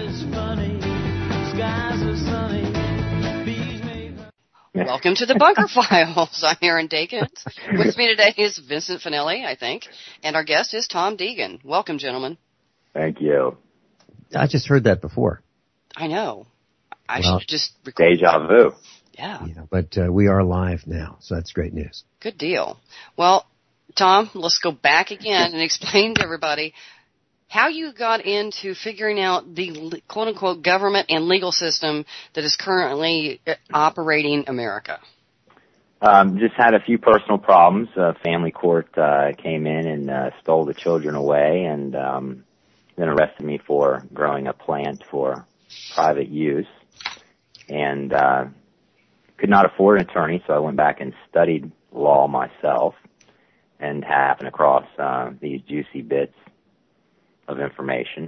Welcome to the Bunker Files. I'm Aaron Dakins. With me today is Vincent Finelli, I think, and our guest is Tom Deegan. Welcome, gentlemen. Thank you. I just heard that before. I know. I should just record. Deja vu. Yeah. But we are live now, so that's great news. Good deal. Well, Tom, let's go back again and explain to everybody how you got into figuring out the quote-unquote government and legal system that is currently operating America. Just had a few personal problems. Family court came in and stole the children away and then arrested me for growing a plant for private use. And could not afford an attorney, so I went back and studied law myself and happened across these juicy bits of information.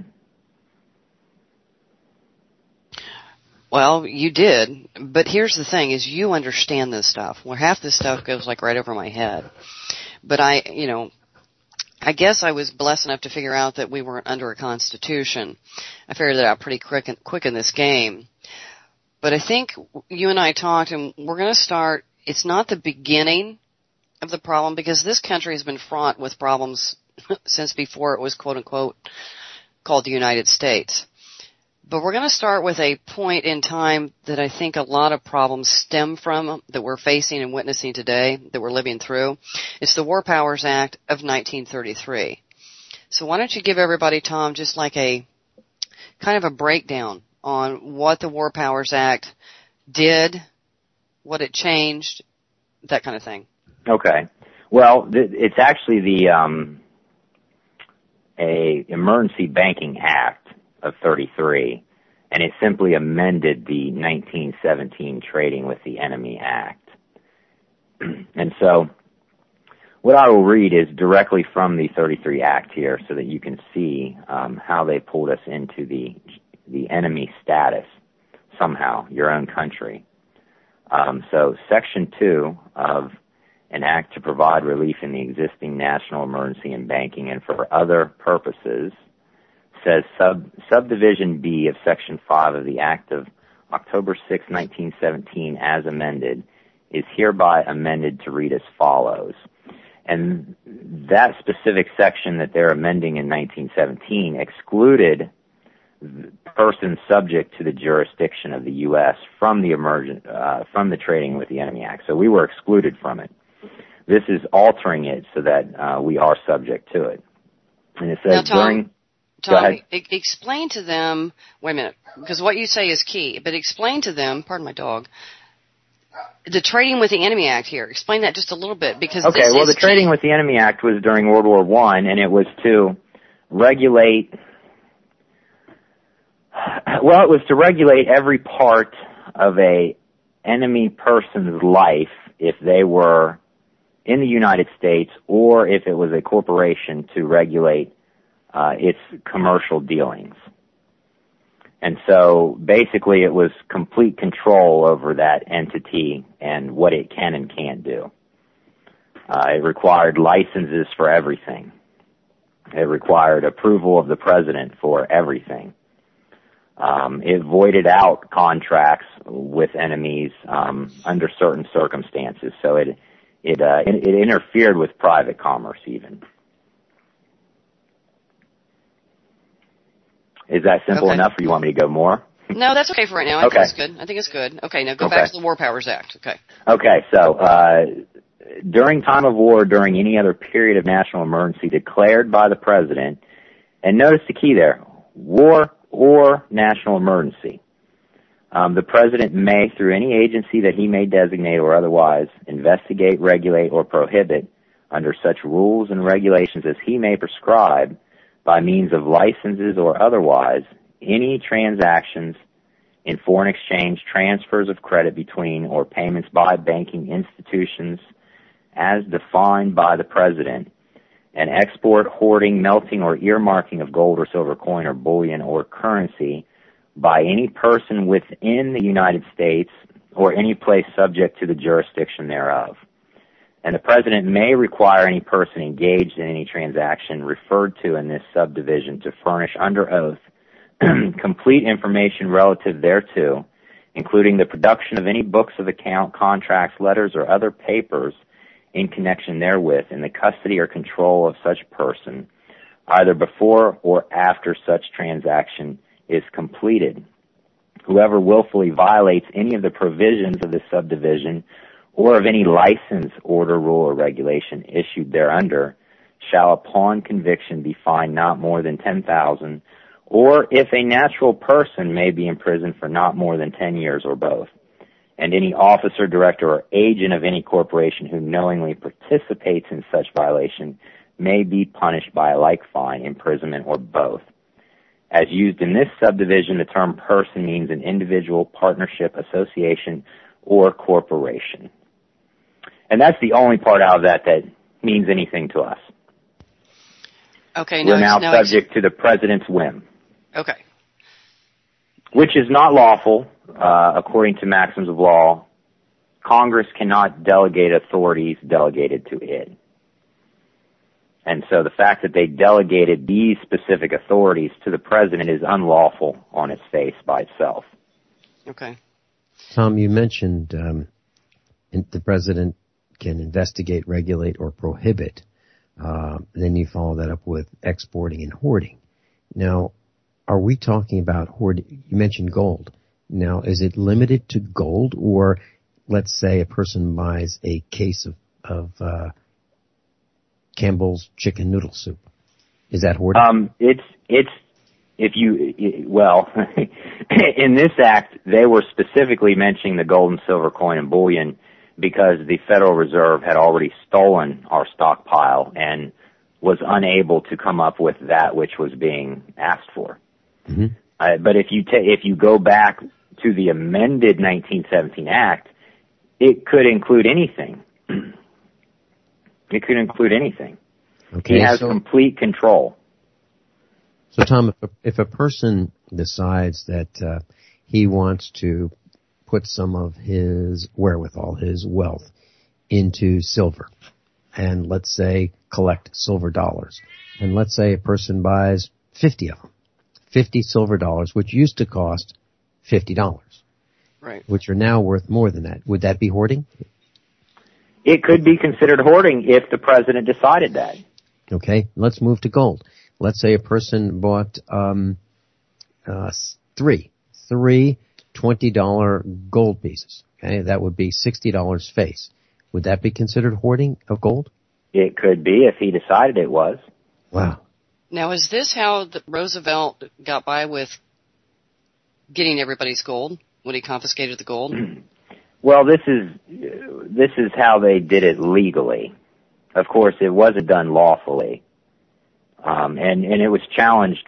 Well, you did, but here's the thing, is you understand this stuff. Well, half this stuff goes like right over my head. But I guess I was blessed enough to figure out that we weren't under a constitution. I figured that out pretty quick in this game. But I think you and I talked, and we're going to start, it's not the beginning of the problem, because this country has been fraught with problems since before it was quote-unquote called the United States. But we're going to start with a point in time that I think a lot of problems stem from, that we're facing and witnessing today, that we're living through. It's the War Powers Act of 1933. So why don't you give everybody, Tom, just like a kind of a breakdown on what the War Powers Act did, what it changed, that kind of thing. Okay. Well, it's actually the a Emergency Banking Act of 33, and it simply amended the 1917 Trading with the Enemy Act. And so what I will read is directly from the 33 Act here so that you can see how they pulled us into the enemy status somehow, your own country. So Section 2 of an act to provide relief in the existing national emergency in banking and for other purposes says subdivision B of Section 5 of the Act of October 6, 1917, as amended, is hereby amended to read as follows. And that specific section that they're amending in 1917 excluded persons subject to the jurisdiction of the U.S. from the Trading with the Enemy Act. So we were excluded from it. This is altering it so that we are subject to it. And it says Tom, explain to them, wait a minute, because what you say is key, but explain to them, pardon my dog, the Trading with the Enemy Act here. Explain that just a little bit, because okay, well, the Trading with the Enemy Act was during World War I, and it was to regulate, every part of a enemy person's life if they were in the United States or if it was a corporation, to regulate its commercial dealings. And so basically it was complete control over that entity and what it can and can't do. It required licenses for everything. It required approval of the president for everything. It voided out contracts with enemies under certain circumstances. So it interfered with private commerce even. Is that simple enough, or you want me to go more? No, that's okay for right now. I think it's good. I think it's good. Okay, now go back to the War Powers Act. Okay, so during time of war, during any other period of national emergency declared by the president, and notice the key there, war or national emergency, the president may, through any agency that he may designate or otherwise, investigate, regulate, or prohibit under such rules and regulations as he may prescribe by means of licenses or otherwise any transactions in foreign exchange, transfers of credit between, or payments by banking institutions as defined by the president, and export, hoarding, melting, or earmarking of gold or silver coin or bullion or currency by any person within the United States or any place subject to the jurisdiction thereof. And the president may require any person engaged in any transaction referred to in this subdivision to furnish under oath complete information relative thereto, including the production of any books of account, contracts, letters, or other papers in connection therewith, in the custody or control of such person, either before or after such transaction is completed. Whoever willfully violates any of the provisions of this subdivision or of any license, order, rule, or regulation issued thereunder shall upon conviction be fined not more than 10,000, or if a natural person may be imprisoned for not more than 10 years or both. And any officer, director, or agent of any corporation who knowingly participates in such violation may be punished by a like fine, imprisonment, or both. As used in this subdivision, the term person means an individual, partnership, association, or corporation. And that's the only part out of that means anything to us. Okay, We're now subject to the president's whim. Okay. Which is not lawful, according to maxims of law. Congress cannot delegate authorities delegated to it. And so the fact that they delegated these specific authorities to the president is unlawful on its face by itself. Okay. Tom, you mentioned the president can investigate, regulate, or prohibit. Then you follow that up with exporting and hoarding. Now, are we talking about hoarding? You mentioned gold. Now, is it limited to gold, or let's say a person buys a case of Campbell's chicken noodle soup? Is that hoarding? In this act, they were specifically mentioning the gold and silver coin and bullion because the Federal Reserve had already stolen our stockpile and was unable to come up with that which was being asked for. Mm-hmm. But if you go back to the amended 1917 Act, it could include anything. It could include anything. Okay, he has complete control. So, Tom, if a person decides that he wants to put some of his wherewithal, his wealth, into silver, and let's say collect silver dollars, and let's say a person buys 50 of them, 50 silver dollars, which used to cost $50, right, which are now worth more than that, would that be hoarding? It could be considered hoarding if the president decided that. Okay, let's move to gold. Let's say a person bought three $20 gold pieces. Okay, that would be $60 face. Would that be considered hoarding of gold? It could be if he decided it was. Wow. Now, is this how Roosevelt got by with getting everybody's gold when he confiscated the gold? Well, this is how they did it legally. Of course, it wasn't done lawfully, and it was challenged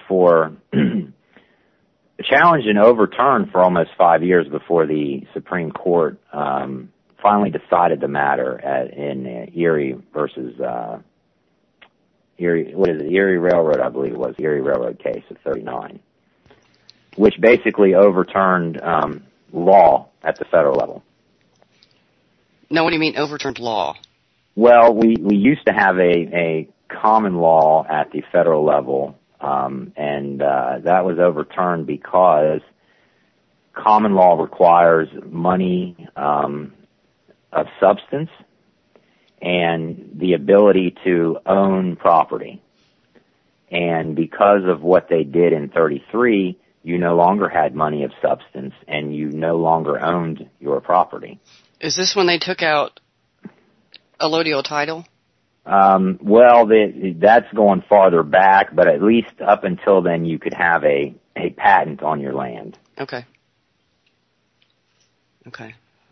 and overturned for almost 5 years before the Supreme Court finally decided the matter in Erie versus Erie. What is it? Erie Railroad, I believe it was, the Erie Railroad case of '39, which basically overturned law at the federal level. No, what do you mean overturned law? Well, we used to have a common law at the federal level, and that was overturned because common law requires money of substance and the ability to own property. And because of what they did in 33, you no longer had money of substance and you no longer owned your property. Is this when they took out allodial title? Well, that's going farther back, but at least up until then you could have a patent on your land. Okay. Okay.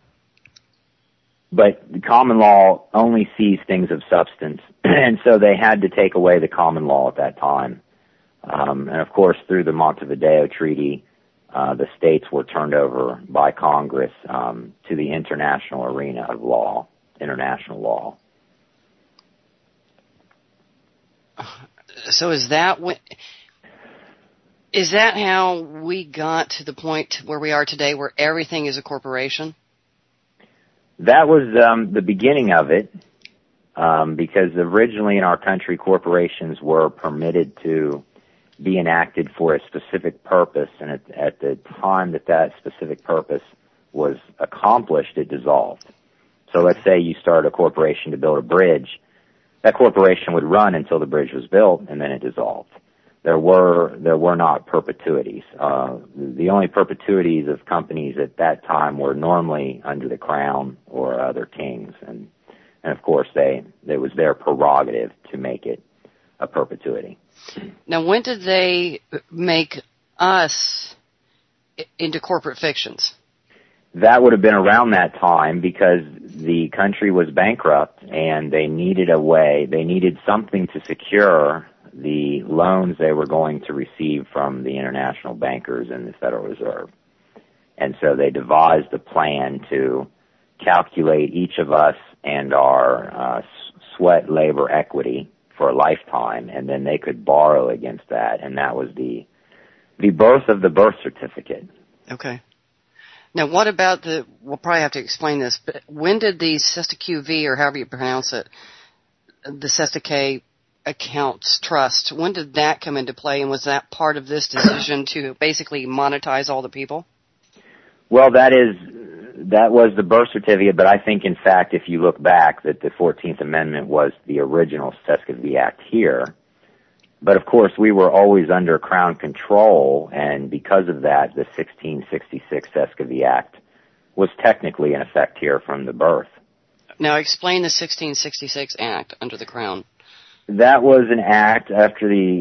But the common law only sees things of substance, and so they had to take away the common law at that time. And of course, through the Montevideo Treaty, the states were turned over by Congress to the international arena of law, international law. So is that how we got to the point where we are today, where everything is a corporation? That was the beginning of it, because originally in our country, corporations were permitted to be enacted for a specific purpose, and at the time that specific purpose was accomplished, it dissolved. So let's say you start a corporation to build a bridge. That corporation would run until the bridge was built, and then it dissolved. There were not perpetuities. The only perpetuities of companies at that time were normally under the crown or other kings, and of course it was their prerogative to make it a perpetuity. Now, when did they make us into corporate fictions? That would have been around that time because the country was bankrupt and they needed something to secure the loans they were going to receive from the international bankers and the Federal Reserve. And so they devised a plan to calculate each of us and our sweat labor equity for a lifetime, and then they could borrow against that, and that was the birth of the birth certificate. Okay. Now, what about we'll probably have to explain this, but when did the SESTA-QV, or however you pronounce it, the SESTA-K Accounts Trust, when did that come into play, and was that part of this decision to basically monetize all the people? Well, that was the birth certificate, but I think, in fact, if you look back, that the 14th Amendment was the original SESTA-QV Act here. But, of course, we were always under Crown control, and because of that, the 1666 SESTA-QV Act was technically in effect here from the birth. Now, explain the 1666 Act under the Crown. That was an act after the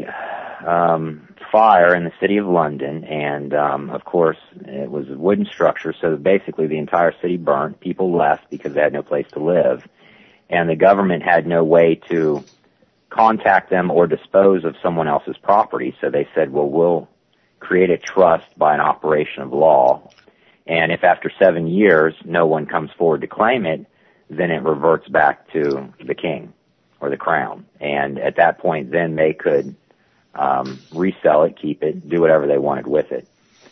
fire in the city of London, and of course it was a wooden structure, so basically the entire city burnt. People left because they had no place to live, and the government had no way to contact them or dispose of someone else's property, so they said, well, we'll create a trust by an operation of law, and if after 7 years no one comes forward to claim it, then it reverts back to the king or the crown, and at that point then they could resell it, keep it, do whatever they wanted with it.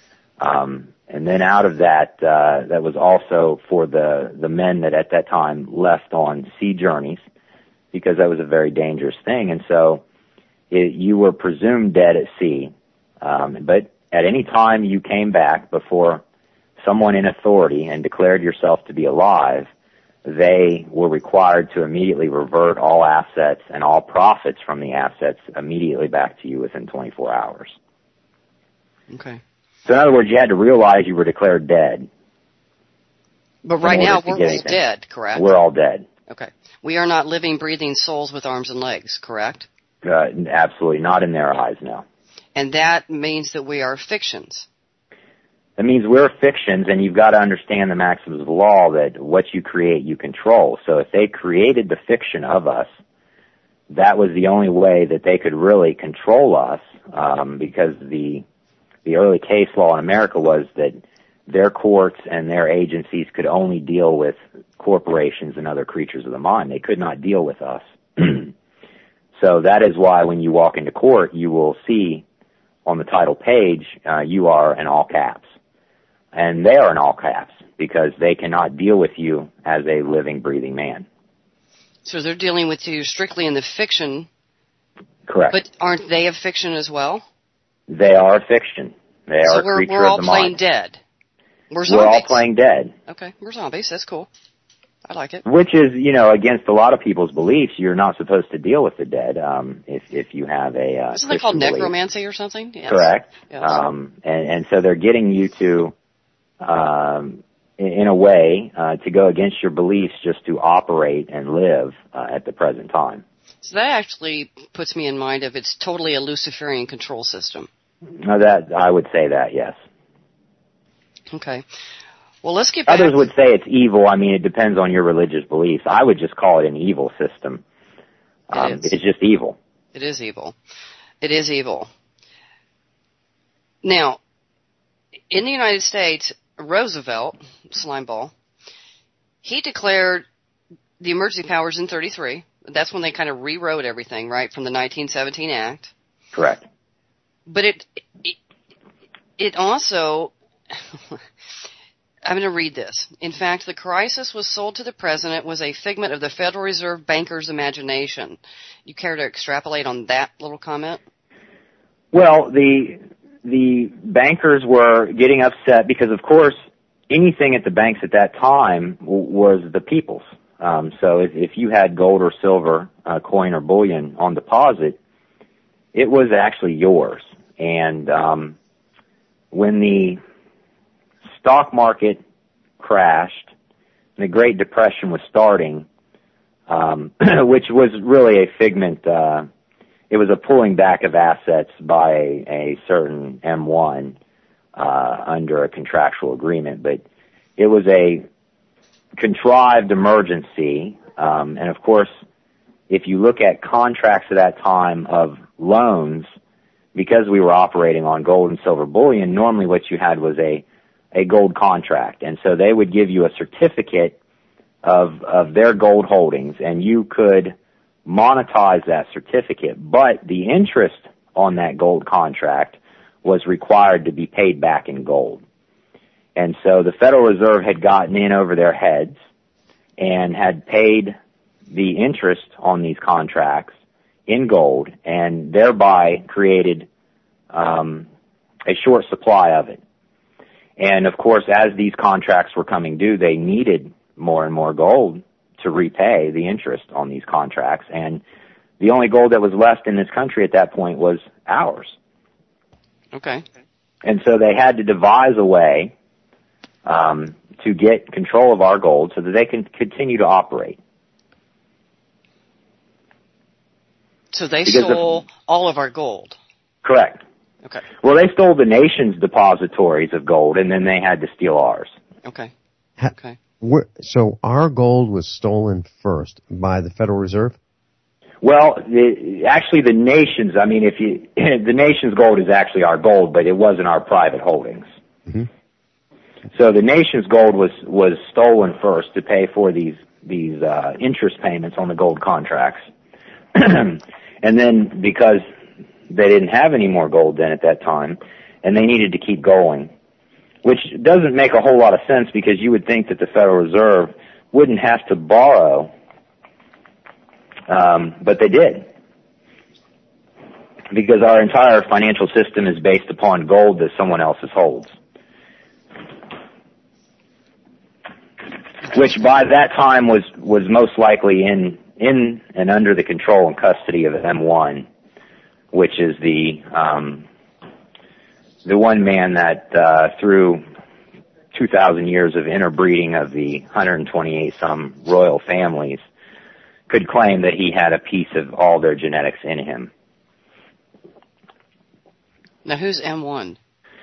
And then out of that, that was also for the men that at that time left on sea journeys, because that was a very dangerous thing. And so you were presumed dead at sea. But at any time you came back before someone in authority and declared yourself to be alive, they were required to immediately revert all assets and all profits from the assets immediately back to you within 24 hours. Okay. So in other words, you had to realize you were declared dead. But right now we're all dead, correct? We're all dead. Okay. We are not living, breathing souls with arms and legs, correct? Absolutely not in their eyes, no. And that means that we are fictions. That means we're fictions, and you've got to understand the maxims of the law that what you create, you control. So if they created the fiction of us, that was the only way that they could really control us, because the early case law in America was that their courts and their agencies could only deal with corporations and other creatures of the mind. They could not deal with us. So that is why when you walk into court, you will see on the title page, you are in all caps. And they are in all caps because they cannot deal with you as a living, breathing man. So they're dealing with you strictly in the fiction. Correct. But aren't they a fiction as well? They are a fiction. They are a creature of the mind. So we're all playing dead. We're zombies. We're all playing dead. Okay, we're zombies. That's cool. I like it. Which is, against a lot of people's beliefs. You're not supposed to deal with the dead if you have a Isn't that called necromancy or something? Yes. Correct. Yes. And so they're getting you to, in a way, to go against your beliefs just to operate and live at the present time. So that actually puts me in mind of it's totally a Luciferian control system. That I would say that, yes. Okay. Well, let's get back. Others would say it's evil. I mean, it depends on your religious beliefs. I would just call it an evil system. It's just evil. It is evil. It is evil. Now, in the United States, Roosevelt, slimeball, he declared the emergency powers in 1933. That's when they kind of rewrote everything, right, from the 1917 Act. Correct. But it also, I'm going to read this. In fact, the crisis was sold to the president was a figment of the Federal Reserve bankers' imagination. You care to extrapolate on that little comment? Well, the bankers were getting upset because, of course, anything at the banks at that time was the people's. So if you had gold or silver, coin or bullion on deposit, it was actually yours. And when the stock market crashed, and the Great Depression was starting, which was really a figment, it was a pulling back of assets by a certain M1 under a contractual agreement, but it was a contrived emergency. And of course, if you look at contracts at that time of loans, because we were operating on gold and silver bullion, normally what you had was a gold contract. And so they would give you a certificate of their gold holdings, and you could monetize that certificate, but the interest on that gold contract was required to be paid back in gold. And so the Federal Reserve had gotten in over their heads and had paid the interest on these contracts in gold, and thereby created a short supply of it. And of course, as these contracts were coming due, they needed more and more gold to repay the interest on these contracts. And the only gold that was left in this country at that point was ours. Okay. And so they had to devise a way to get control of our gold so that they can continue to operate. So they stole all of our gold. Correct. Okay. Well, they stole the nation's depositories of gold, and then they had to steal ours. Okay. Okay. So our gold was stolen first by the Federal Reserve? Well, actually the nation's, I mean, the nation's gold is actually our gold, but it wasn't our private holdings. Mm-hmm. So the nation's gold was stolen first to pay for these interest payments on the gold contracts. And then because they didn't have any more gold then at that time, and they needed to keep going, which doesn't make a whole lot of sense because you would think that the Federal Reserve wouldn't have to borrow, but they did. Because our entire financial system is based upon gold that someone else holds. Which by that time was most likely in and under the control and custody of M1, which is the one man that through 2,000 years of interbreeding of the 128 some royal families could claim that he had a piece of all their genetics in him. Now who's M1?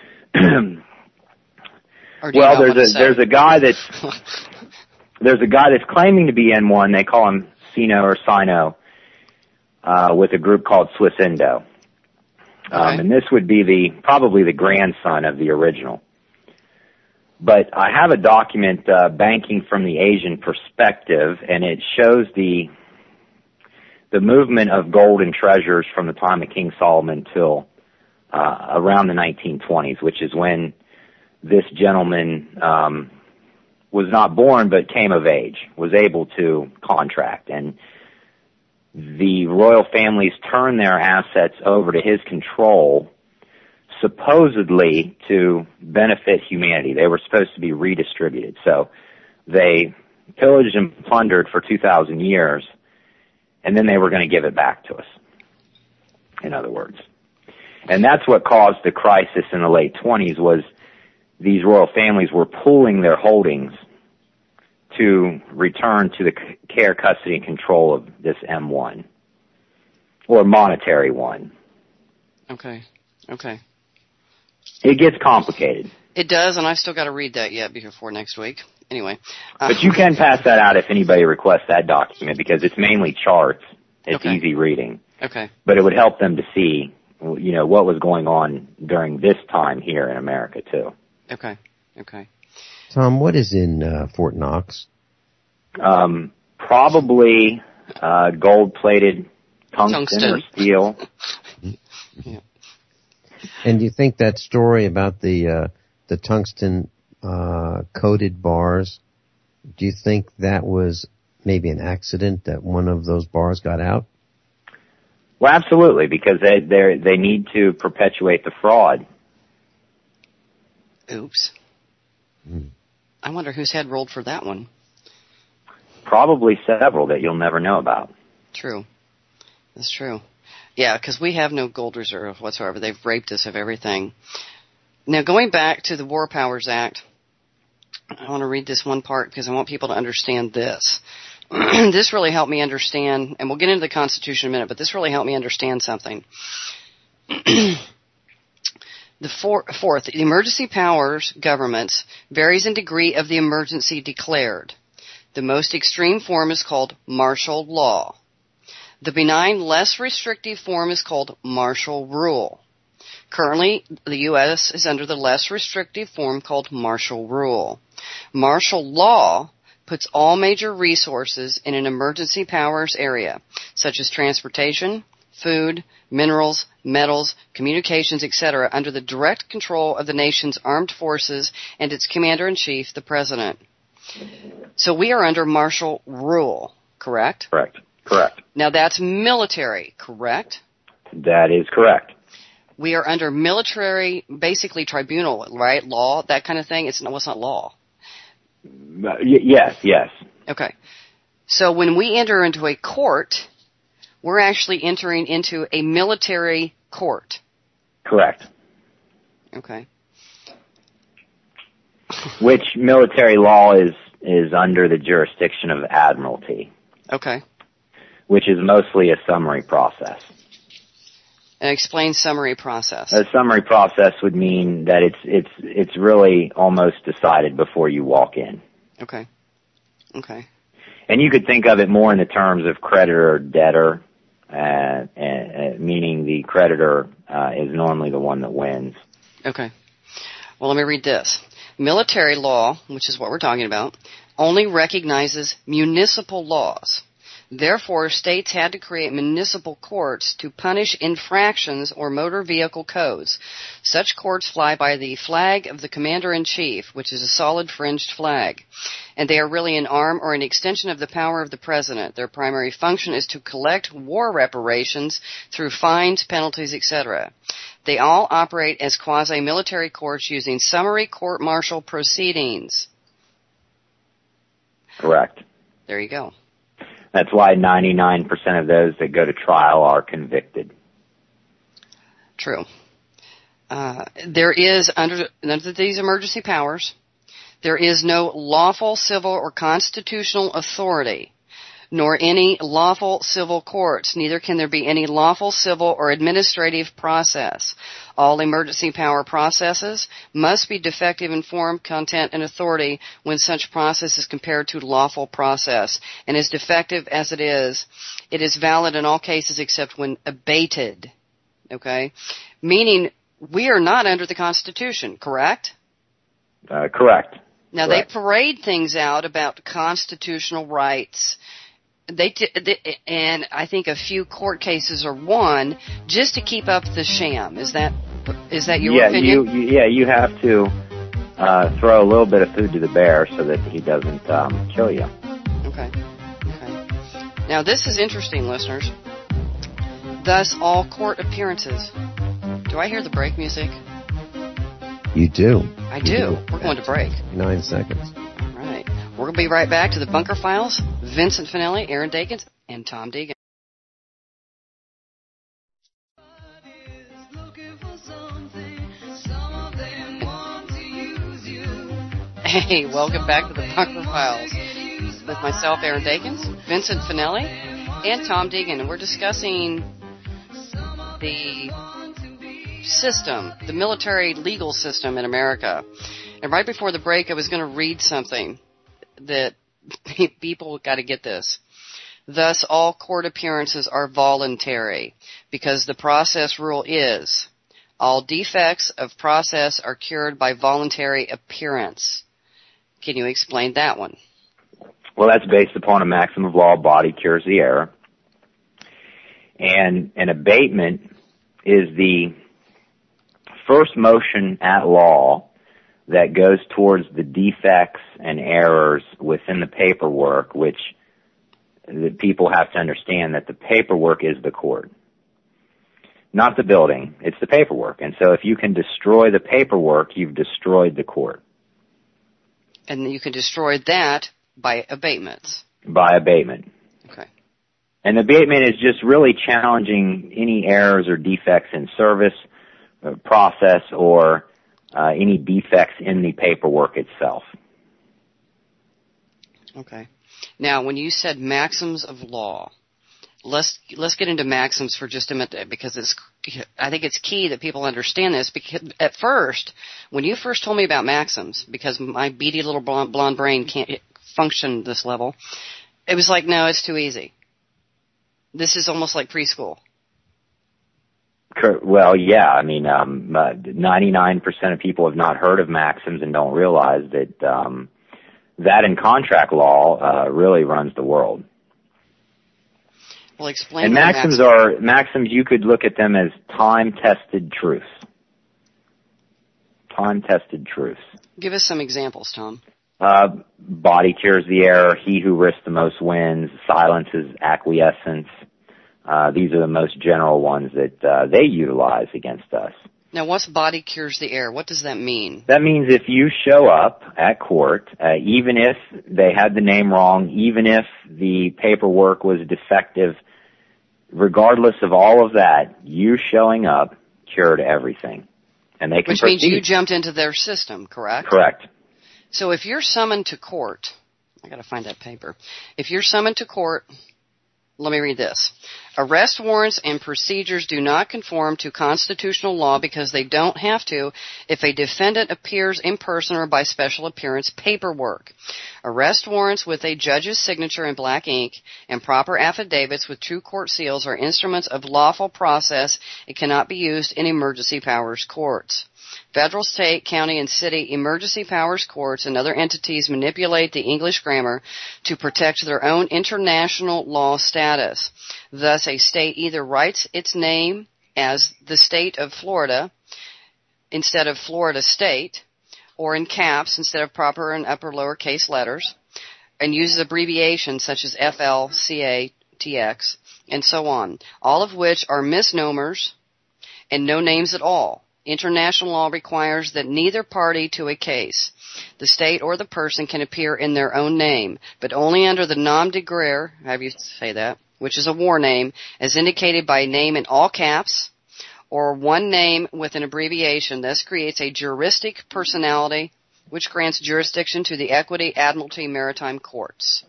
Well, there's a guy that's claiming to be M1. They call him Sino or Sino, with a group called Swiss Indo. Okay. And this would be probably the grandson of the original. But I have a document, Banking from the Asian Perspective, and it shows the movement of gold and treasures from the time of King Solomon till around the 1920s, which is when this gentleman was not born but came of age, was able to contract. And the royal families turned their assets over to his control, supposedly to benefit humanity. They were supposed to be redistributed. So they pillaged and plundered for 2,000 years, and then they were going to give it back to us, in other words. And that's what caused the crisis in the late 20s, was these royal families were pooling their holdings to return to the care, custody, and control of this M1, or monetary one. Okay. Okay. It gets complicated. It does, and I've still got to read that yet before next week. Anyway. But you can pass that out if anybody requests that document, because it's mainly charts. It's okay. Easy reading. Okay. But it would help them to see, what was going on during this time here in America, too. Okay. Okay. Tom, what is in Fort Knox? Probably gold-plated tungsten or steel. Yeah. And do you think that story about the tungsten coated bars, do you think that was maybe an accident that one of those bars got out? Well, absolutely, because they need to perpetuate the fraud. Oops. I wonder whose head rolled for that one. Probably several that you'll never know about. True. That's true. Yeah, because we have no gold reserve whatsoever. They've raped us of everything. Now, going back to the War Powers Act, I want to read this one part because I want people to understand this. This really helped me understand, and we'll get into the Constitution in a minute, but this really helped me understand something. The fourth, the emergency powers governments varies in degree of the emergency declared. The most extreme form is called martial law. The benign, less restrictive form is called martial rule. Currently, the U.S. is under the less restrictive form called martial rule. Martial law puts all major resources in an emergency powers area, such as transportation, food, minerals, metals, communications, etc., under the direct control of the nation's armed forces and its commander-in-chief, the president. So we are under martial rule, correct? Correct. Now that's military, correct? That is correct. We are under military, basically tribunal, right? Law, that kind of thing. It's not law. Yes. Okay. So when we enter into a court, we're actually entering into a military court. Correct. Okay. Which military law is under the jurisdiction of admiralty. Okay. Which is mostly a summary process. And explain summary process. A summary process would mean that it's really almost decided before you walk in. Okay. And you could think of it more in the terms of creditor or debtor, meaning the creditor is normally the one that wins. Okay. Well, let me read this. Military law, which is what we're talking about, only recognizes municipal laws. Therefore, states had to create municipal courts to punish infractions or motor vehicle codes. Such courts fly by the flag of the Commander-in-Chief, which is a solid fringed flag. And they are really an arm or an extension of the power of the President. Their primary function is to collect war reparations through fines, penalties, etc. They all operate as quasi-military courts using summary court-martial proceedings. Correct. There you go. That's why 99% of those that go to trial are convicted. True. There is, under these emergency powers, there is no lawful civil or constitutional authority, nor any lawful civil courts. Neither can there be any lawful civil or administrative process. All emergency power processes must be defective in form, content, and authority when such process is compared to lawful process. And as defective as it is valid in all cases except when abated. Okay? Meaning, we are not under the Constitution, correct? Correct. Now, They parade things out about constitutional rights. And I think a few court cases are won just to keep up the sham. Is that your opinion? You have to throw a little bit of food to the bear so that he doesn't kill you. Okay. Now this is interesting, listeners. Thus, all court appearances. Do I hear the break music? You do. I do. We're going to break. 9 seconds. All right. We're going to be right back to the Bunker Files. Vincent Finelli, Aaron Dakins, and Tom Deegan. Hey, welcome back to the Bunker Files with myself, Aaron Dakins, Vincent Finelli, and Tom Deegan. And we're discussing the system, the military legal system in America. And right before the break, I was going to read something that people got to get this. Thus, all court appearances are voluntary because the process rule is all defects of process are cured by voluntary appearance. Can you explain that one? Well, that's based upon a maxim of law, body cures the error. And an abatement is the first motion at law that goes towards the defects and errors within the paperwork, which the people have to understand that the paperwork is the court. Not the building. It's the paperwork. And so if you can destroy the paperwork, you've destroyed the court. And you can destroy that by abatements. By abatement. Okay. And abatement is just really challenging any errors or defects in service, process, or any defects in the paperwork itself. Okay. Now, when you said maxims of law, let's get into maxims for just a minute, because I think it's key that people understand this. Because at first, when you first told me about maxims, because my beady little blonde brain can't function this level, it was like, no, it's too easy. This is almost like preschool. Well, yeah. I mean, 99% of people have not heard of maxims and don't realize that that in contract law really runs the world. Well, explain. And maxims. You could look at them as time-tested truths. Time-tested truths. Give us some examples, Tom. Body cures the error. He who risks the most wins. Silence is acquiescence. These are the most general ones that they utilize against us. Now, what's body cures the error? What does that mean? That means if you show up at court, even if they had the name wrong, even if the paperwork was defective, regardless of all of that, you showing up cured everything. And they can Which proceed. means you jumped into their system, correct? Correct. So if you're summoned to court, I got to find that paper. If you're summoned to court, let me read this. Arrest warrants and procedures do not conform to constitutional law because they don't have to if a defendant appears in person or by special appearance paperwork. Arrest warrants with a judge's signature in black ink and proper affidavits with true court seals are instruments of lawful process and cannot be used in emergency powers courts. Federal, state, county, and city emergency powers courts and other entities manipulate the English grammar to protect their own international law status. Thus, a state either writes its name as the state of Florida instead of Florida State, or in caps instead of proper and upper lowercase letters, and uses abbreviations such as FL, CA, TX, and so on, all of which are misnomers and no names at all. International law requires that neither party to a case, the state or the person, can appear in their own name, but only under the nom de guerre, however you say that, which is a war name, as indicated by a name in all caps, or one name with an abbreviation. This creates a juristic personality, which grants jurisdiction to the equity, admiralty, maritime courts.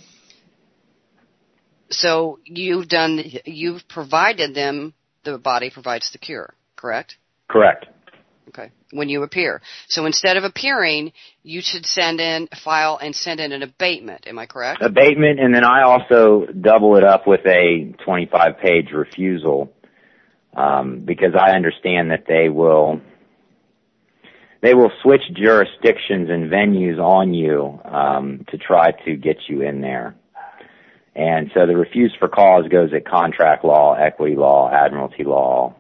So you've provided them, the body provides the cure, correct? Correct. Okay. When you appear. So instead of appearing, you should send in an abatement. Am I correct? Abatement, and then I also double it up with a 25-page refusal, because I understand that they will switch jurisdictions and venues on you to try to get you in there. And so the refuse for cause goes at contract law, equity law, admiralty law,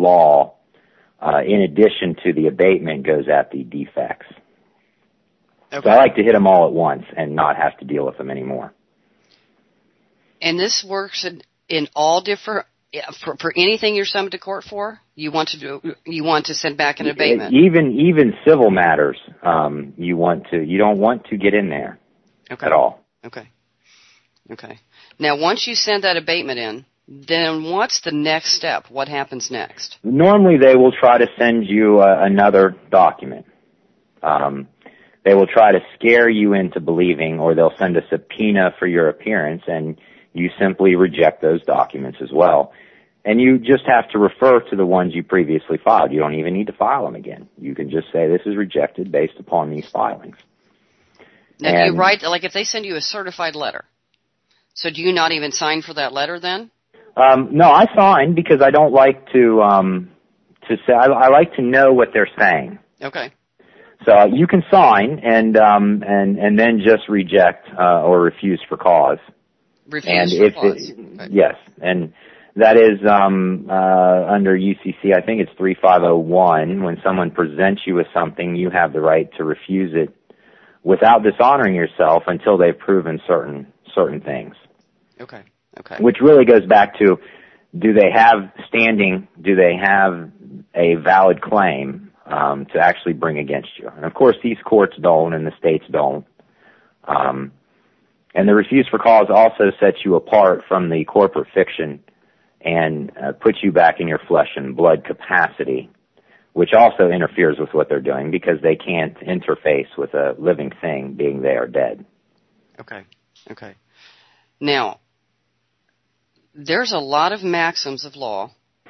in addition to the abatement goes at the defects. Okay. So I like to hit them all at once and not have to deal with them anymore. And this works in all different, for anything you're summoned to court for? You want to send back an abatement? Even civil matters, you don't want to get in there at all. Okay. Now, once you send that abatement in, then what's the next step? What happens next? Normally, they will try to send you another document. They will try to scare you into believing, or they'll send a subpoena for your appearance, and you simply reject those documents as well. And you just have to refer to the ones you previously filed. You don't even need to file them again. You can just say, this is rejected based upon these filings. Now, do you write, like if they send you a certified letter, so do you not even sign for that letter then? No, I sign because I don't like to say. I like to know what they're saying. Okay. So you can sign and then just reject or refuse for cause. Refuse for cause. Okay. Yes, and that is under UCC. I think it's 3501. When someone presents you with something, you have the right to refuse it without dishonoring yourself until they've proven certain things. Okay. Which really goes back to, do they have standing? Do they have a valid claim to actually bring against you? And of course, these courts don't, and the states don't. And the refuse for cause also sets you apart from the corporate fiction and puts you back in your flesh and blood capacity, which also interferes with what they're doing because they can't interface with a living thing, being they are dead. Okay. Now, there's a lot of maxims of law.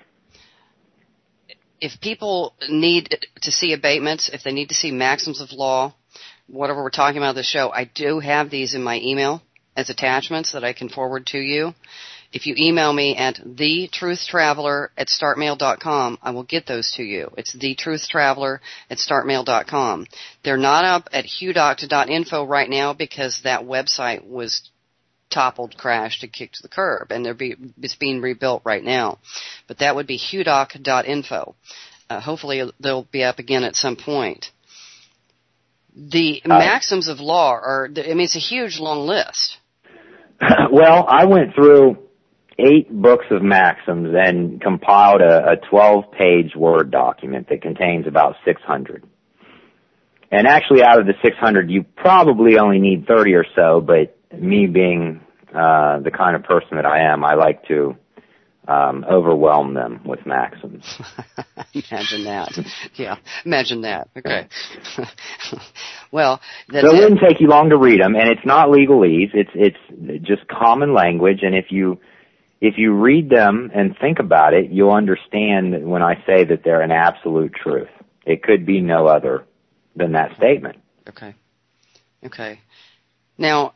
If people need to see abatements, if they need to see maxims of law, whatever we're talking about in the show, I do have these in my email as attachments that I can forward to you. If you email me at thetruthtraveler@startmail.com, I will get those to you. It's thetruthtraveler@startmail.com. They're not up at hudoc.info right now because that website was toppled, crashed, and kicked to the curb, and it's being rebuilt right now. But that would be hudoc.info. Hopefully they'll be up again at some point. The maxims of law it's a huge, long list. Well, I went through 8 books of maxims and compiled a 12-page Word document that contains about 600. And actually, out of the 600, you probably only need 30 or so, but me being the kind of person that I am, I like to overwhelm them with maxims. Imagine that. Yeah, imagine that. Okay. Well, so it wouldn't take you long to read them, and it's not legalese. It's just common language, and if you read them and think about it, you'll understand when I say that they're an absolute truth. It could be no other than that statement. Okay. Now,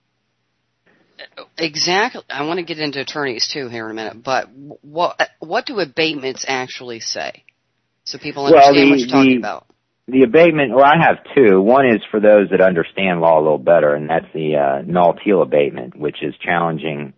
exactly, I want to get into attorneys too here in a minute, but what do abatements actually say? So people understand what you're talking about. The abatement, I have 2. One is for those that understand law a little better, and that's the null-teal abatement, which is challenging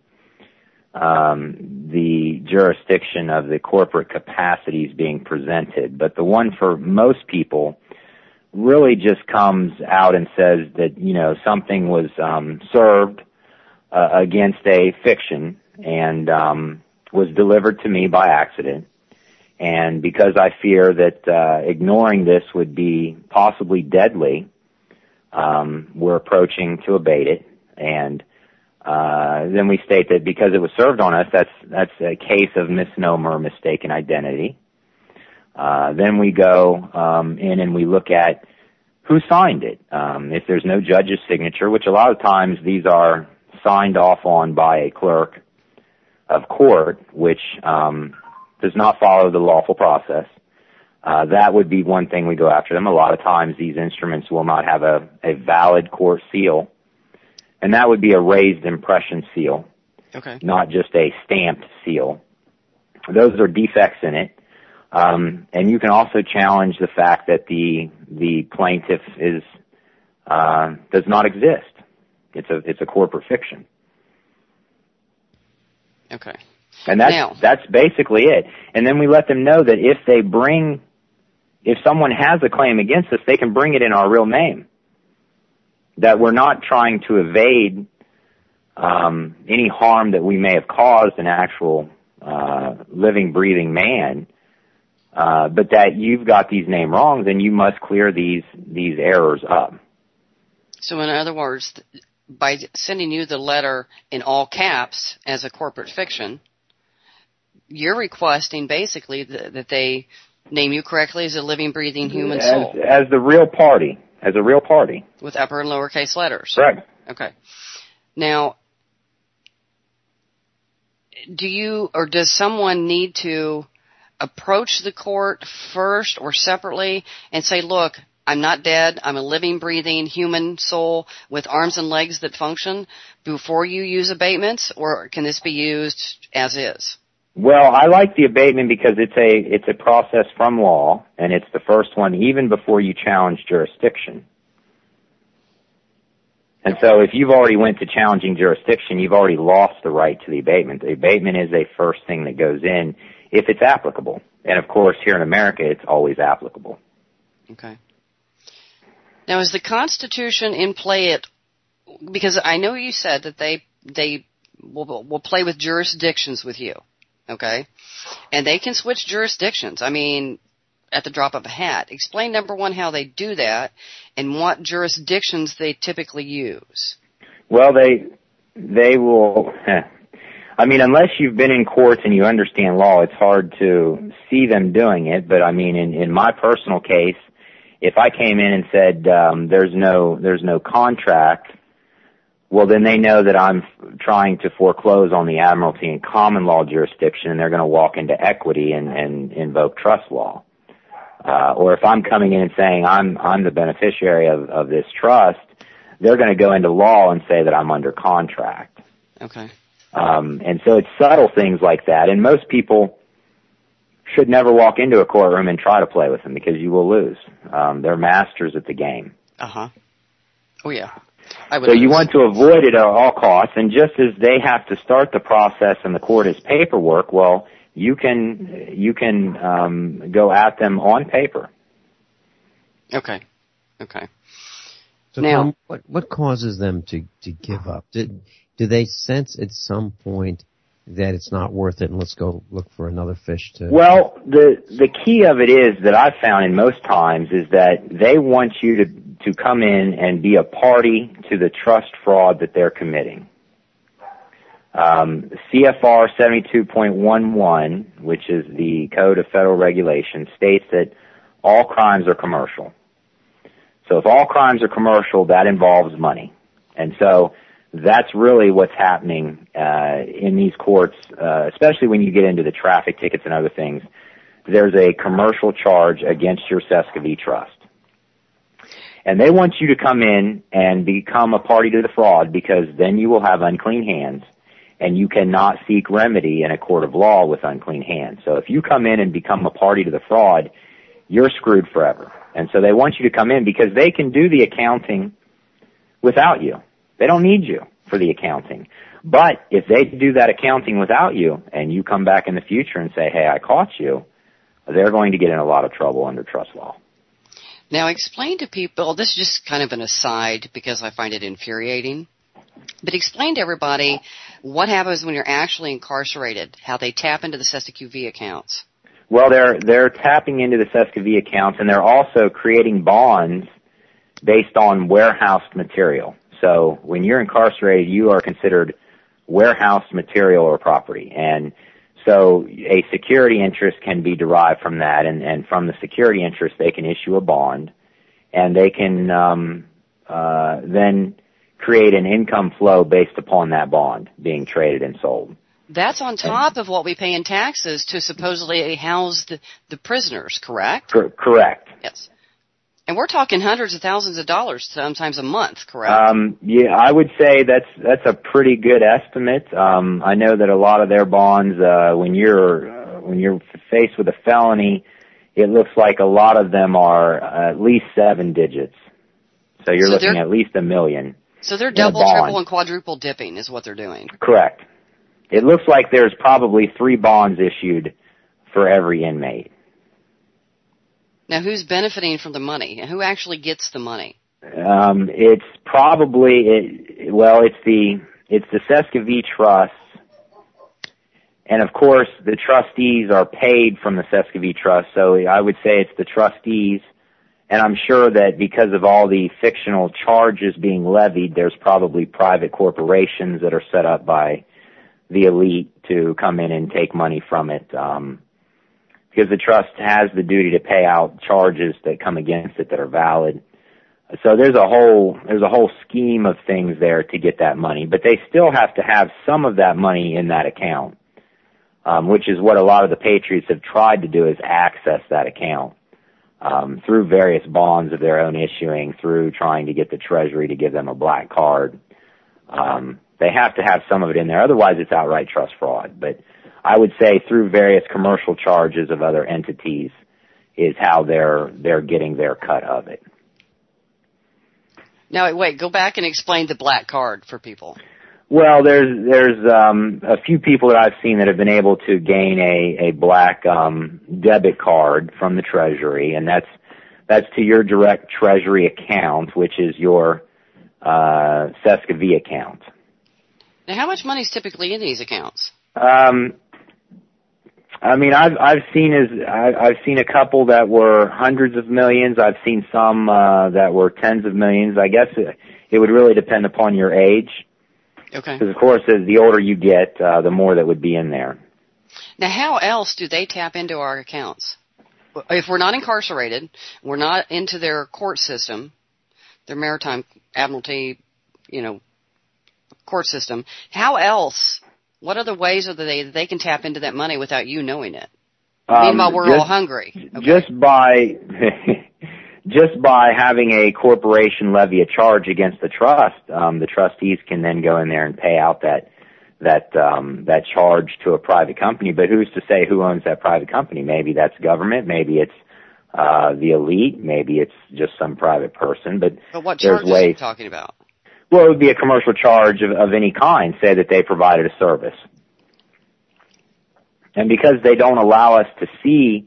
the jurisdiction of the corporate capacities being presented. But the one for most people really just comes out and says that, something was served against a fiction and was delivered to me by accident. And because I fear that ignoring this would be possibly deadly, we're approaching to abate it. And then we state that because it was served on us, that's a case of misnomer or mistaken identity. Then we go in and we look at who signed it. If there's no judge's signature, which a lot of times these are signed off on by a clerk of court, which does not follow the lawful process, that would be one thing we go after them. A lot of times these instruments will not have a valid court seal, and that would be a raised impression seal, not just a stamped seal. Those are defects in it. And you can also challenge the fact that the plaintiff does not exist. It's a corporate fiction. Okay. And that's basically it. And then we let them know that if someone has a claim against us, they can bring it in our real name. That we're not trying to evade any harm that we may have caused an actual living, breathing man, but that you've got these name wrongs and you must clear these errors up. So in other words, by sending you the letter in all caps as a corporate fiction, you're requesting basically that they name you correctly as a living, breathing human soul. As the real party. As a real party. With upper and lowercase letters. Correct. Okay. Now, does someone need to approach the court first or separately and say, look, I'm not dead, I'm a living, breathing human soul with arms and legs that function, before you use abatements, or can this be used as is? Well, I like the abatement because it's a process from law, and it's the first one even before you challenge jurisdiction. And so if you've already went to challenging jurisdiction, you've already lost the right to the abatement. The abatement is a first thing that goes in if it's applicable. And of course, here in America, it's always applicable. Okay. Now, is the Constitution in play because I know you said that they will play with jurisdictions with you. okay? And they can switch jurisdictions. I mean, at the drop of a hat. Explain, number one, how they do that and what jurisdictions they typically use. Well, they will, I mean, unless you've been in courts and you understand law, it's hard to see them doing it. But I mean, in my personal case, if I came in and said, there's no contract, well, then they know that I'm trying to foreclose on the admiralty and common law jurisdiction, and they're going to walk into equity and invoke trust law. Or if I'm coming in and saying I'm the beneficiary of this trust, they're going to go into law and say that I'm under contract. Okay. And so it's subtle things like that, and most people should never walk into a courtroom and try to play with them because you will lose. They're masters at the game. Uh-huh. Oh, yeah. So you want to avoid it at all costs, and just as they have to start the process and the court is paperwork, well, you can go at them on paper. Okay. So Now, Tom, what causes them to give up? Do they sense at some point that it's not worth it and let's go look for another fish to... Well, the key of it is that I've found in most times is that they want you to come in and be a party to the trust fraud that they're committing. CFR 72.11, which is the Code of Federal Regulations, states that all crimes are commercial. So if all crimes are commercial, that involves money. And so that's really what's happening in these courts, especially when you get into the traffic tickets and other things. There's a commercial charge against your Seska V trust. And they want you to come in and become a party to the fraud because then you will have unclean hands, and you cannot seek remedy in a court of law with unclean hands. So if you come in and become a party to the fraud, you're screwed forever. And so they want you to come in because they can do the accounting without you. They don't need you for the accounting. But if they do that accounting without you and you come back in the future and say, hey, I caught you, they're going to get in a lot of trouble under trust law. Now explain to people, this is just kind of an aside because I find it infuriating, but explain to everybody what happens when you're actually incarcerated, how they tap into the Seska QV accounts. Well, they're tapping into the Seska V accounts, and they're also creating bonds based on warehoused material. So when you're incarcerated, you are considered warehoused material or property. And so a security interest can be derived from that, and from the security interest, they can issue a bond, and they can then create an income flow based upon that bond being traded and sold. That's on top of what we pay in taxes to supposedly house the prisoners, correct? Correct. Yes. And we're talking hundreds of thousands of dollars, sometimes a month, correct? Yeah, I would say that's a pretty good estimate. I know that a lot of their bonds, when you're faced with a felony, it looks like a lot of them are at least 7 digits. So you're looking at least $1 million. So they're double, triple, and quadruple dipping is what they're doing. Correct. It looks like there's probably 3 bonds issued for every inmate. Now, who's benefiting from the money? And who actually gets the money? It's probably it's the Seska V Trust, and of course the trustees are paid from the Seska V Trust. So I would say it's the trustees, and I'm sure that because of all the fictional charges being levied, there's probably private corporations that are set up by the elite to come in and take money from it. Because the trust has the duty to pay out charges that come against it that are valid. So there's a whole scheme of things there to get that money, but they still have to have some of that money in that account, which is what a lot of the patriots have tried to do, is access that account through various bonds of their own issuing, through trying to get the Treasury to give them a black card. They have to have some of it in there, otherwise it's outright trust fraud. But I would say through various commercial charges of other entities is how they're getting their cut of it. Now, wait, go back and explain the black card for people. Well, there's a few people that I've seen that have been able to gain a black debit card from the Treasury, and that's to your direct Treasury account, which is your Seska V account. Now, how much money is typically in these accounts? I mean, I've seen a couple that were hundreds of millions. I've seen some that were tens of millions. I guess it would really depend upon your age. Okay. Because of course, as the older you get, the more that would be in there. Now, how else do they tap into our accounts? If we're not incarcerated, we're not into their court system, their maritime admiralty, court system. How else? What other ways are they can tap into that money without you knowing it? Meanwhile, we're all hungry. Okay. Just by having a corporation levy a charge against the trust, the trustees can then go in there and pay out that charge to a private company. But who's to say who owns that private company? Maybe that's government. Maybe it's the elite. Maybe it's just some private person. But what charges are you talking about? Well, it would be a commercial charge of any kind, say that they provided a service. And because they don't allow us to see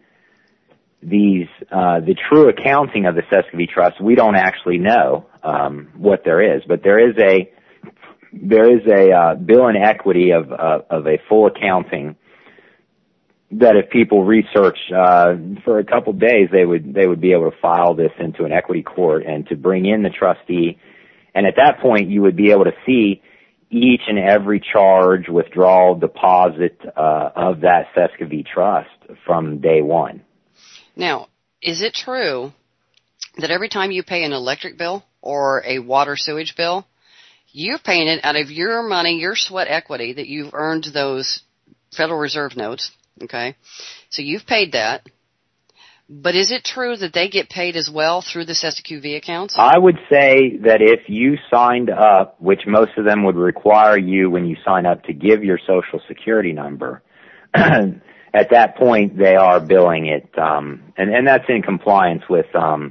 the true accounting of the Sescovy Trust, we don't actually know what there is. But there is a bill in equity of a full accounting that if people research for a couple of days, they would be able to file this into an equity court and to bring in the trustee. And at that point, you would be able to see each and every charge, withdrawal, deposit of that Sescovy Trust from day one. Now, is it true that every time you pay an electric bill or a water sewage bill, you're paying it out of your money, your sweat equity that you've earned those Federal Reserve notes, okay? So you've paid that. But is it true that they get paid as well through the SESQV accounts? I would say that if you signed up, which most of them would require you when you sign up to give your Social Security number, at that point they are billing it, and that's in compliance with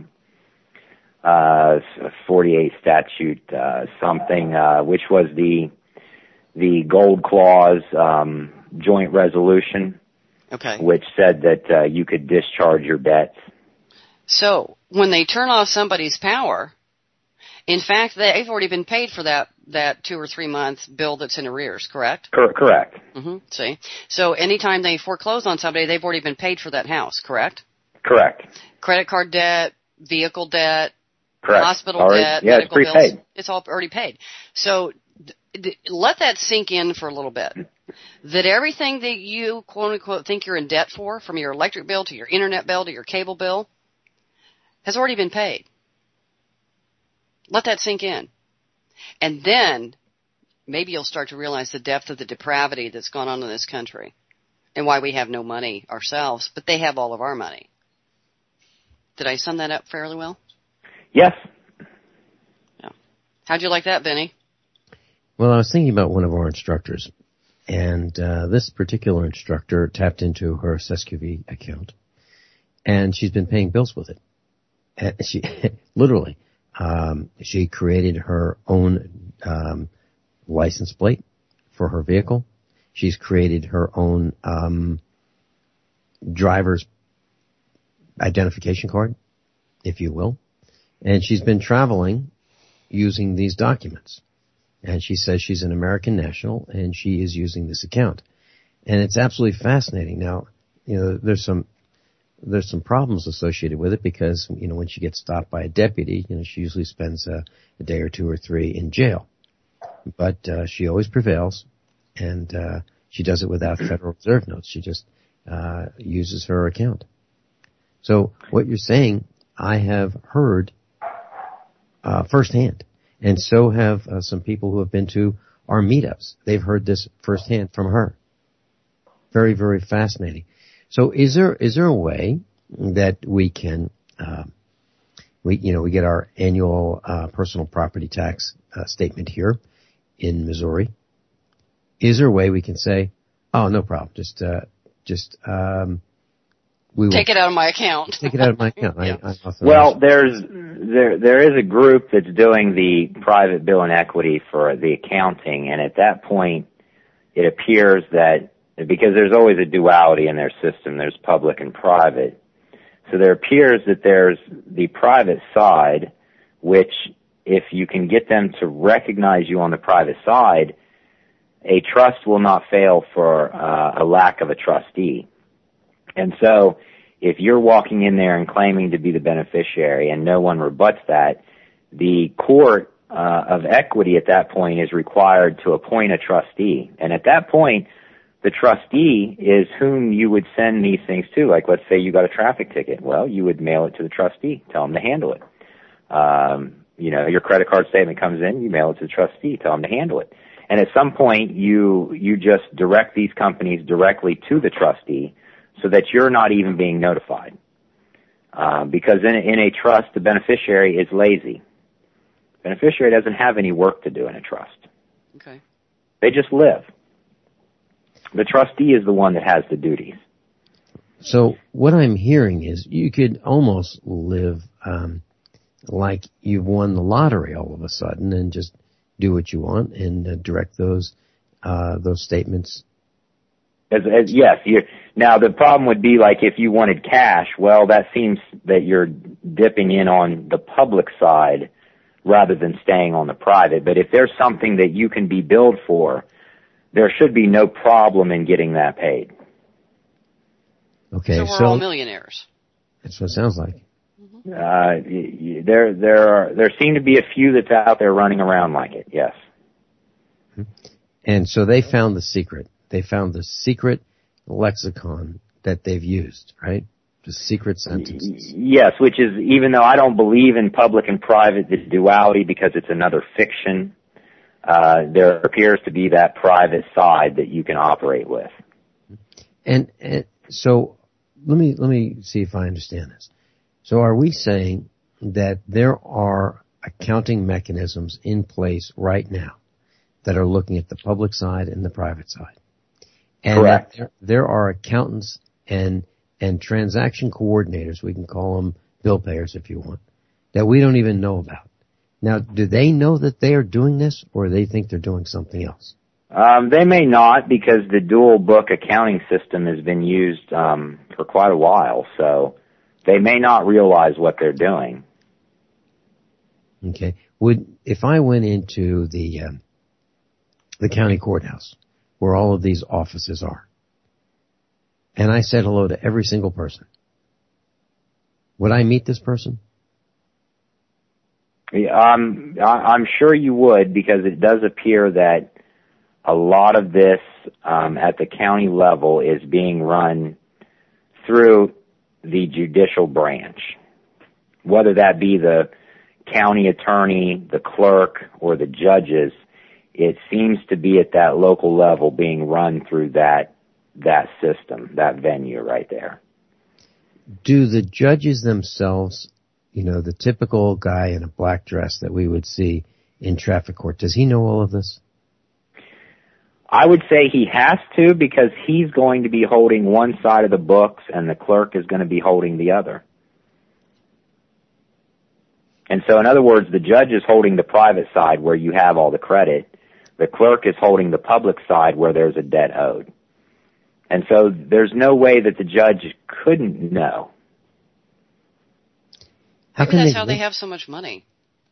48 statute something, which was the Gold Clause joint resolution. Okay. Which said that you could discharge your debts. So when they turn off somebody's power, in fact, they've already been paid for that 2 or 3 month bill that's in arrears, correct? Correct. Mm-hmm. See? So anytime they foreclose on somebody, they've already been paid for that house, correct? Correct. Credit card debt, vehicle debt, correct. Hospital debt, yeah, medical it's prepaid. bills. It's all already paid. So let that sink in for a little bit. That everything that you, quote unquote, think you're in debt for, from your electric bill to your internet bill to your cable bill, has already been paid. Let that sink in. And then maybe you'll start to realize the depth of the depravity that's gone on in this country and why we have no money ourselves, but they have all of our money. Did I sum that up fairly well? Yes. Yeah. How'd you like that, Benny? Well, I was thinking about one of our instructors, and this particular instructor tapped into her SESQV account, and she's been paying bills with it. And she literally, she created her own license plate for her vehicle. She's created her own driver's identification card, if you will, and she's been traveling using these documents. And she says she's an American national, and she is using this account. And it's absolutely fascinating. Now, there's some problems associated with it because, when she gets stopped by a deputy, she usually spends a day or 2 or 3 in jail. But she always prevails, and she does it without Federal Reserve notes. She just uses her account. So what you're saying, I have heard firsthand. And so have some people who have been to our meetups. They've heard this firsthand from her. Very, very fascinating. So is there a way that we can, we get our annual personal property tax statement here in Missouri. Is there a way we can say, oh, no problem, we take it out of my account. Take it out of my account. Yeah. Well, there is a group that's doing the private bill in equity for the accounting, and at that point, it appears that because there's always a duality in their system, there's public and private. So there appears that there's the private side, which if you can get them to recognize you on the private side, a trust will not fail for a lack of a trustee. And so if you're walking in there and claiming to be the beneficiary and no one rebuts that, the court of equity at that point is required to appoint a trustee. And at that point, the trustee is whom you would send these things to. Like, let's say you got a traffic ticket. Well, you would mail it to the trustee, tell them to handle it. Your credit card statement comes in, you mail it to the trustee, tell them to handle it. And at some point, you just direct these companies directly to the trustee so that you're not even being notified. Because in a trust, the beneficiary is lazy. Beneficiary doesn't have any work to do in a trust. Okay. They just live. The trustee is the one that has the duties. So what I'm hearing is you could almost live like you've won the lottery all of a sudden and just do what you want and direct those statements. Yes. Now the problem would be like if you wanted cash. Well, that seems that you're dipping in on the public side rather than staying on the private. But if there's something that you can be billed for, there should be no problem in getting that paid. Okay, so we're all millionaires. That's what it sounds like. There seem to be a few that's out there running around like it. Yes. And so they found the secret. They found the secret lexicon that they've used, right? The secret sentences. Yes, which is, even though I don't believe in public and private, this duality, because it's another fiction, there appears to be that private side that you can operate with. And so let me see if I understand this. So are we saying that there are accounting mechanisms in place right now that are looking at the public side and the private side? And correct. That there are accountants and transaction coordinators, we can call them bill payers if you want, that we don't even know about. Now, do they know that they are doing this, or they think they're doing something else? They may not, because the dual book accounting system has been used for quite a while, so they may not realize what they're doing. Okay. If I went into the county courthouse, where all of these offices are, and I said hello to every single person, would I meet this person? I'm sure you would, because it does appear that a lot of this at the county level is being run through the judicial branch, whether that be the county attorney, the clerk, or the judges. It seems to be at that local level being run through that system, that venue right there. Do the judges themselves, the typical guy in a black dress that we would see in traffic court, does he know all of this? I would say he has to, because he's going to be holding one side of the books and the clerk is going to be holding the other. And so, in other words, the judge is holding the private side where you have all the credit. The clerk is holding the public side where there's a debt owed. And so there's no way that the judge couldn't know. Maybe that's how they have so much money.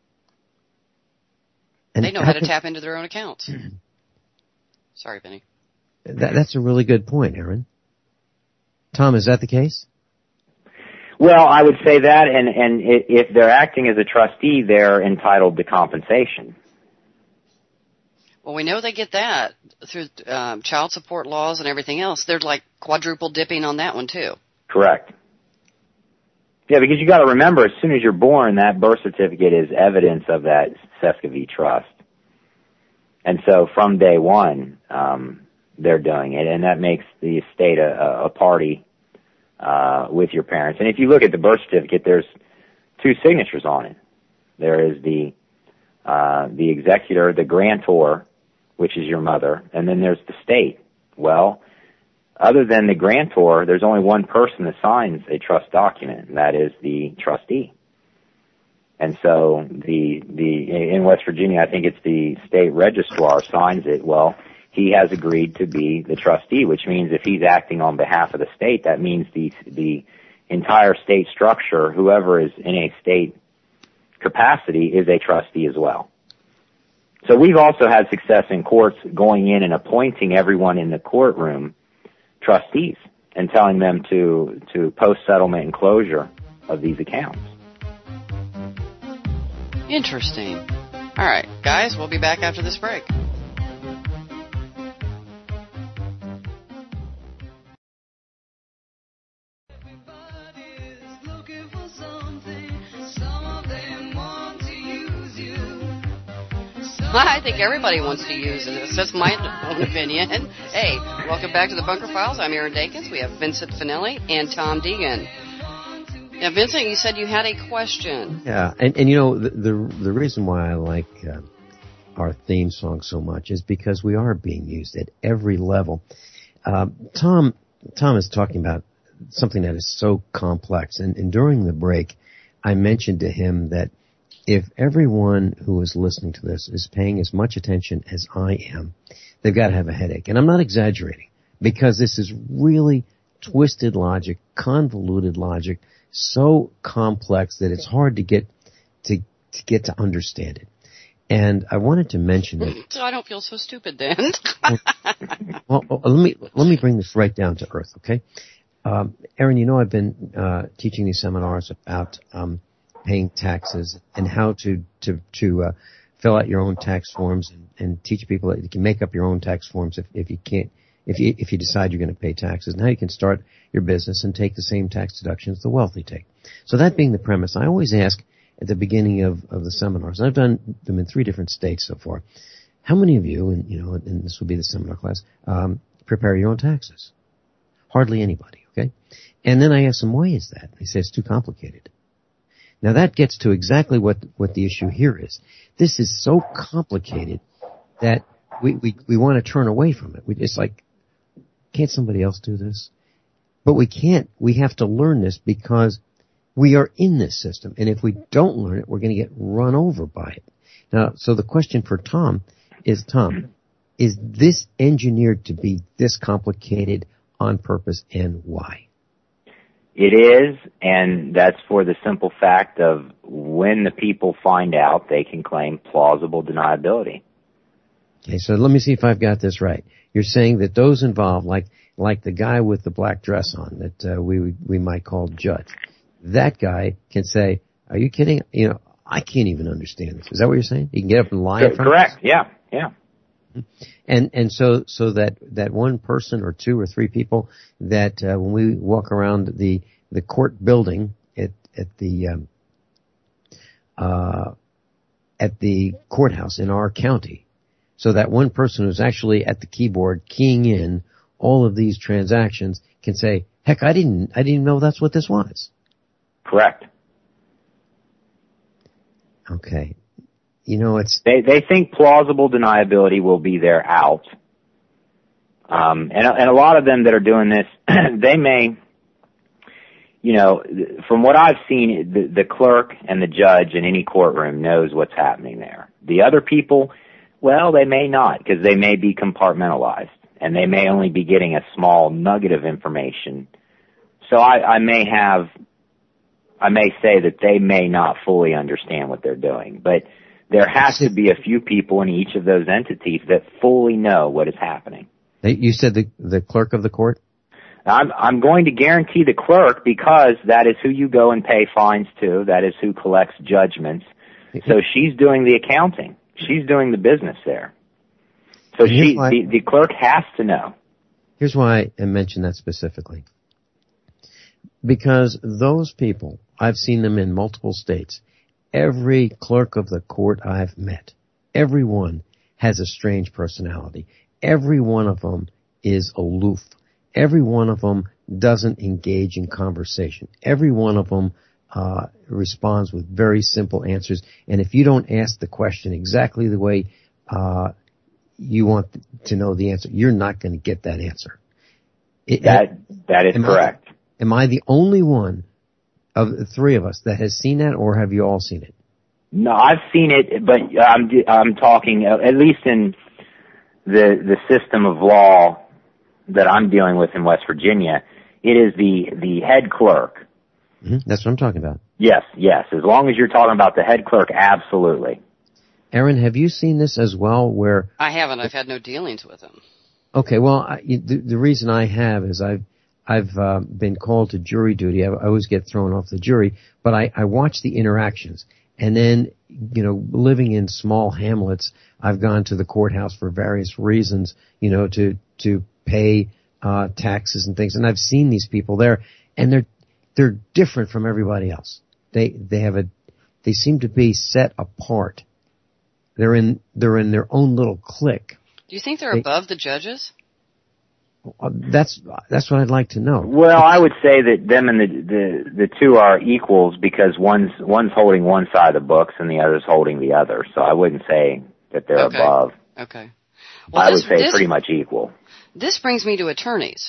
They know how to tap into their own accounts. Sorry, Benny. That's a really good point, Aaron. Tom, is that the case? Well, I would say that, and if they're acting as a trustee, they're entitled to compensation. Well, we know they get that through child support laws and everything else. They're like quadruple dipping on that one, too. Correct. Yeah, because you got to remember, as soon as you're born, that birth certificate is evidence of that Seska V trust. And so from day one, they're doing it, and that makes the estate a party with your parents. And if you look at the birth certificate, there's two signatures on it. There is the executor, the grantor, which is your mother, and then there's the state. Well, other than the grantor, there's only one person that signs a trust document, and that is the trustee. And so in West Virginia, I think it's the state registrar signs it. Well, he has agreed to be the trustee, which means if he's acting on behalf of the state, that means the entire state structure, whoever is in a state capacity, is a trustee as well. So we've also had success in courts going in and appointing everyone in the courtroom trustees. and telling them to post settlement and closure of these accounts. Interesting. All right, guys, we'll be back after this break. I think everybody wants to use this. That's my own opinion. Hey, welcome back to the Bunker Files. I'm Aaron Dakins. We have Vincent Finelli and Tom Deegan. Now, Vincent, you said you had a question. Yeah, and you know, the reason why I like our theme song so much is because we are being used at every level. Tom is talking about something that is so complex, and during the break, I mentioned to him that if everyone who is listening to this is paying as much attention as I am, they've got to have a headache. And I'm not exaggerating, because this is really twisted logic, convoluted logic, so complex that it's hard to get to understand it. And I wanted to mention that. So I don't feel so stupid then. well, let me bring this right down to earth, okay? Aaron, you know I've been teaching these seminars about paying taxes and how to fill out your own tax forms and teach people that you can make up your own tax forms if you decide you're going to pay taxes, and how you can start your business and take the same tax deductions the wealthy take. So that being the premise, I always ask at the beginning of the seminars, and I've done them in 3 different states so far, how many of you, and this will be the seminar class, prepare your own taxes? Hardly anybody, okay? And then I ask them, why is that? They say it's too complicated. Now that gets to exactly what the issue here is. This is so complicated that we want to turn away from it. It's like, can't somebody else do this? But we can't. We have to learn this because we are in this system. And if we don't learn it, we're going to get run over by it. Now, so the question for Tom, is this engineered to be this complicated on purpose, and why? It is, and that's for the simple fact of when the people find out, they can claim plausible deniability. Okay, so let me see if I've got this right. You're saying that those involved, like the guy with the black dress on that we might call Judge, that guy can say, "Are you kidding? I can't even understand this." Is that what you're saying? He can get up and lie in front of us? Correct. Yeah. And so that one person or 2 or 3 people that when we walk around the court building at the courthouse in our county, so that one person who's actually at the keyboard keying in all of these transactions can say, "Heck, I didn't know that's what this was." Correct. Okay. It's... They think plausible deniability will be their out. And a lot of them that are doing this, they may, from what I've seen, the clerk and the judge in any courtroom knows what's happening there. The other people, well, they may not, because they may be compartmentalized, and they may only be getting a small nugget of information. So I may say that they may not fully understand what they're doing, but there has to be a few people in each of those entities that fully know what is happening. You said the clerk of the court? I'm going to guarantee the clerk, because that is who you go and pay fines to. That is who collects judgments. So she's doing the accounting. She's doing the business there. So the clerk has to know. Here's why I mentioned that specifically. Because those people, I've seen them in multiple states. Every clerk of the court I've met, every one has a strange personality. Every one of them is aloof. Every one of them doesn't engage in conversation. Every one of them responds with very simple answers. And if you don't ask the question exactly the way you want to know the answer, you're not going to get that answer. That is correct. Am I the only one of the 3 of us that has seen that, or have you all seen it? No, I've seen it, but I'm talking, at least in the system of law that I'm dealing with in West Virginia, it is the head clerk. Mm-hmm. That's what I'm talking about. Yes. As long as you're talking about the head clerk, absolutely. Aaron, have you seen this as well, where... I haven't. I've had no dealings with him. Okay, well, the reason I have is I've been called to jury duty. I always get thrown off the jury, but I watch the interactions. And then, living in small hamlets, I've gone to the courthouse for various reasons, to pay taxes and things. And I've seen these people there, and they're different from everybody else. They seem to be set apart. They're in their own little clique. Do you think they're above the judges? That's what I'd like to know. Well, I would say that them and the two are equals because one's holding one side of the books and the other's holding the other. So I wouldn't say that they're above. Okay. Well, I would say pretty much equal. This brings me to attorneys,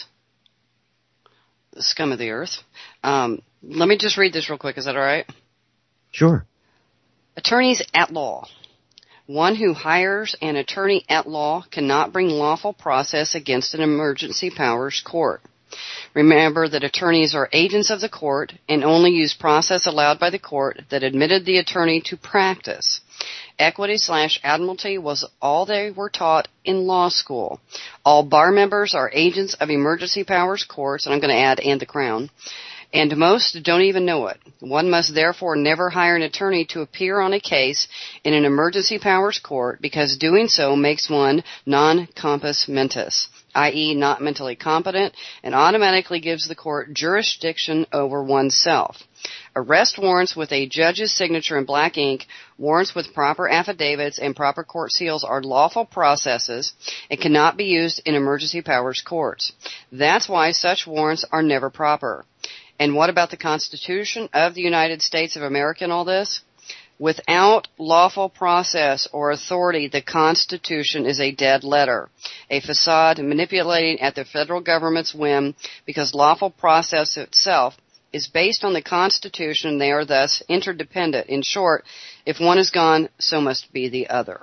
the scum of the earth. Let me just read this real quick. Is that all right? Sure. Attorneys at law. One who hires an attorney at law cannot bring lawful process against an emergency powers court. Remember that attorneys are agents of the court and only use process allowed by the court that admitted the attorney to practice. Equity/admiralty was all they were taught in law school. All bar members are agents of emergency powers courts, and I'm going to add, and the Crown. And most don't even know it. One must therefore never hire an attorney to appear on a case in an emergency powers court because doing so makes one non-compos mentis, i.e. not mentally competent, and automatically gives the court jurisdiction over oneself. Arrest warrants with a judge's signature in black ink, warrants with proper affidavits and proper court seals are lawful processes and cannot be used in emergency powers courts. That's why such warrants are never proper. And what about the Constitution of the United States of America and all this? Without lawful process or authority, the Constitution is a dead letter, a facade manipulating at the federal government's whim because lawful process itself is based on the Constitution. They are thus interdependent. In short, if one is gone, so must be the other.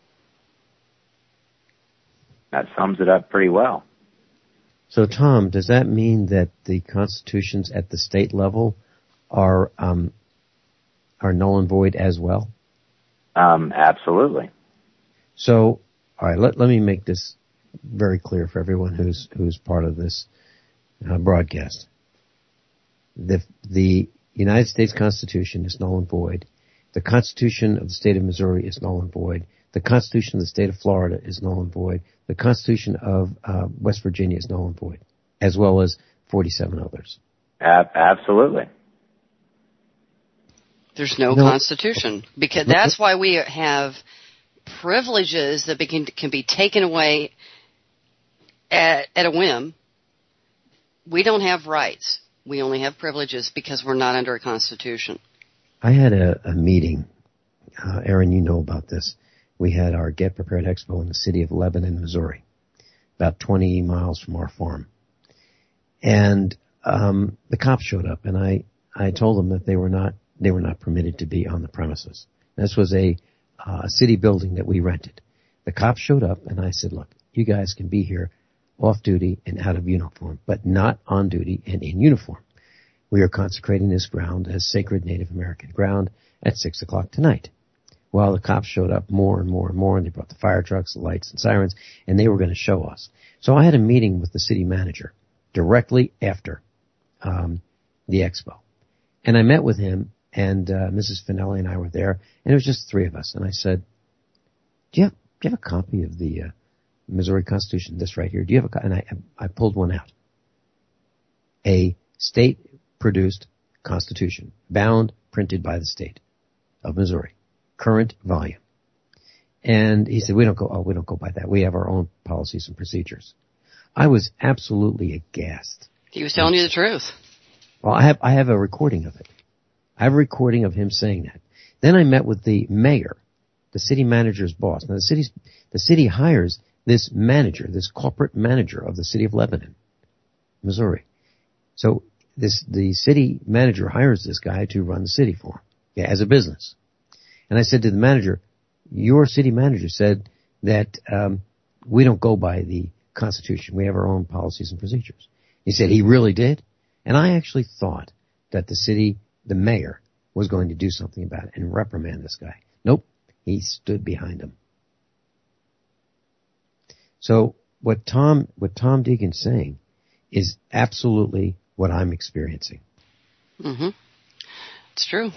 That sums it up pretty well. So, Tom, does that mean that the constitutions at the state level are null and void as well? Absolutely. So, all right, let me make this very clear for everyone who's part of this broadcast. The United States Constitution is null and void. The Constitution of the state of Missouri is null and void. The Constitution of the state of Florida is null and void. The Constitution of West Virginia is null and void, as well as 47 others. Absolutely. There's no Constitution, because that's why we have privileges that can be taken away at a whim. We don't have rights. We only have privileges because we're not under a Constitution. I had a meeting. Aaron, you know about this. We had our Get Prepared Expo in the city of Lebanon, Missouri, about 20 miles from our farm. And the cops showed up, and I told them that they were not permitted to be on the premises. This was a city building that we rented. The cops showed up, and I said, look, you guys can be here off duty and out of uniform, but not on duty and in uniform. We are consecrating this ground as sacred Native American ground at 6 o'clock tonight. Well, the cops showed up more and more and more, and they brought the fire trucks, the lights, and sirens, and they were going to show us. So I had a meeting with the city manager directly after the expo. And I met with him, and Mrs. Finelli and I were there, and it was just three of us. And I said, do you have a copy of the Missouri Constitution, this right here? Do you have a copy? And I pulled one out. A state-produced Constitution, bound, printed by the state of Missouri. Current volume. And he said, we don't go by that. We have our own policies and procedures. I was absolutely aghast. He was telling you the truth. Well, I have a recording of it. I have a recording of him saying that. Then I met with the mayor, the city manager's boss. Now the city hires this manager, this corporate manager of the city of Lebanon, Missouri. So the city manager hires this guy to run the city for him, as a business. And I said to the manager, your city manager said that we don't go by the Constitution. We have our own policies and procedures. He said he really did. And I actually thought that the mayor, was going to do something about it and reprimand this guy. Nope. He stood behind him. So what Tom Deegan's saying is absolutely what I'm experiencing. Mm-hmm. It's true.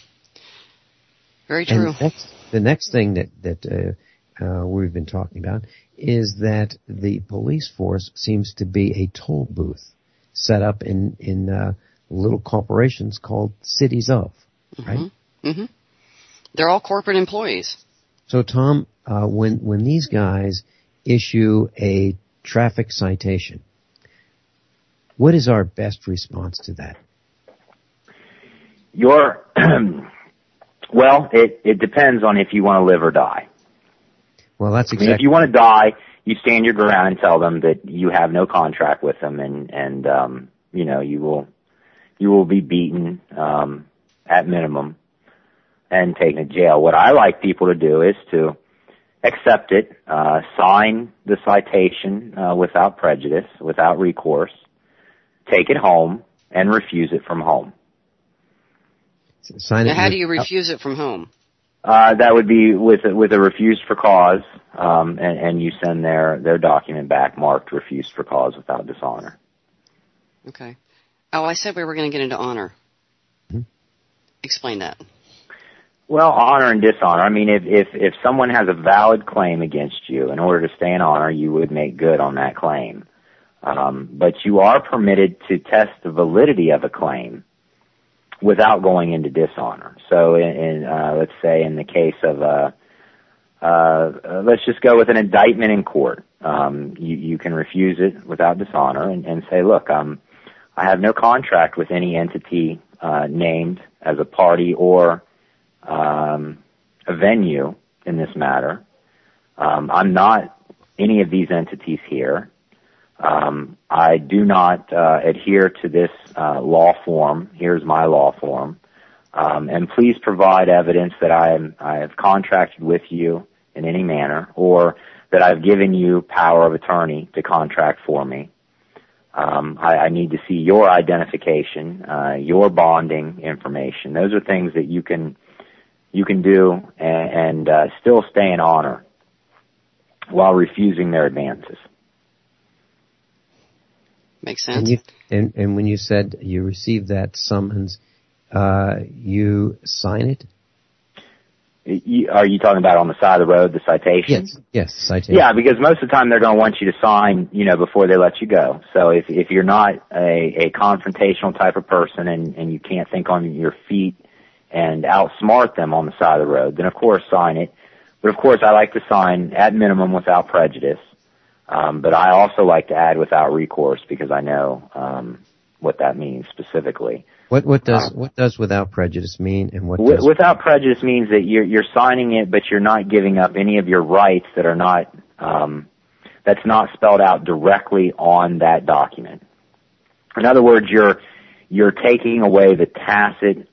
Very true. And the next thing that we've been talking about is that the police force seems to be a toll booth set up in little corporations called cities of, right? Mm-hmm. Mm-hmm. They're all corporate employees. So, Tom, when these guys issue a traffic citation, what is our best response to that? Well, it depends on if you want to live or die. Well, that's exactly. If you want to die, you stand your ground and tell them that you have no contract with them, and you will be beaten at minimum and taken to jail. What I like people to do is to accept it, sign the citation without prejudice, without recourse, take it home, and refuse it from home. Now, how do you refuse it from home? That would be with a refused for cause, and you send their document back marked refused for cause without dishonor. Okay. Oh, I said we were going to get into honor. Mm-hmm. Explain that. Well, honor and dishonor. I mean, if someone has a valid claim against you, in order to stay in honor, you would make good on that claim. But you are permitted to test the validity of a claim without going into dishonor. So, let's say in the case of let's just go with an indictment in court. You can refuse it without dishonor and say, look, I have no contract with any entity named as a party or a venue in this matter. I'm not any of these entities here. I do not adhere to this law form. Here's my law form. And please provide evidence that I have contracted with you in any manner, or that I've given you power of attorney to contract for me. I need to see your identification, your bonding information. Those are things that you can do and still stay in honor while refusing their advances. Makes sense. And when you said you received that summons, you sign it? Are you talking about on the side of the road, the citation? Yes, citation. Yeah, because most of the time they're going to want you to sign, before they let you go. So if you're not a confrontational type of person and you can't think on your feet and outsmart them on the side of the road, then of course sign it. But of course I like to sign at minimum without prejudice. But I also like to add without recourse because I know what that means specifically. What does without prejudice mean, and what does without prejudice means that you're signing it, but you're not giving up any of your rights that are not that's not spelled out directly on that document. In other words, you're taking away the tacit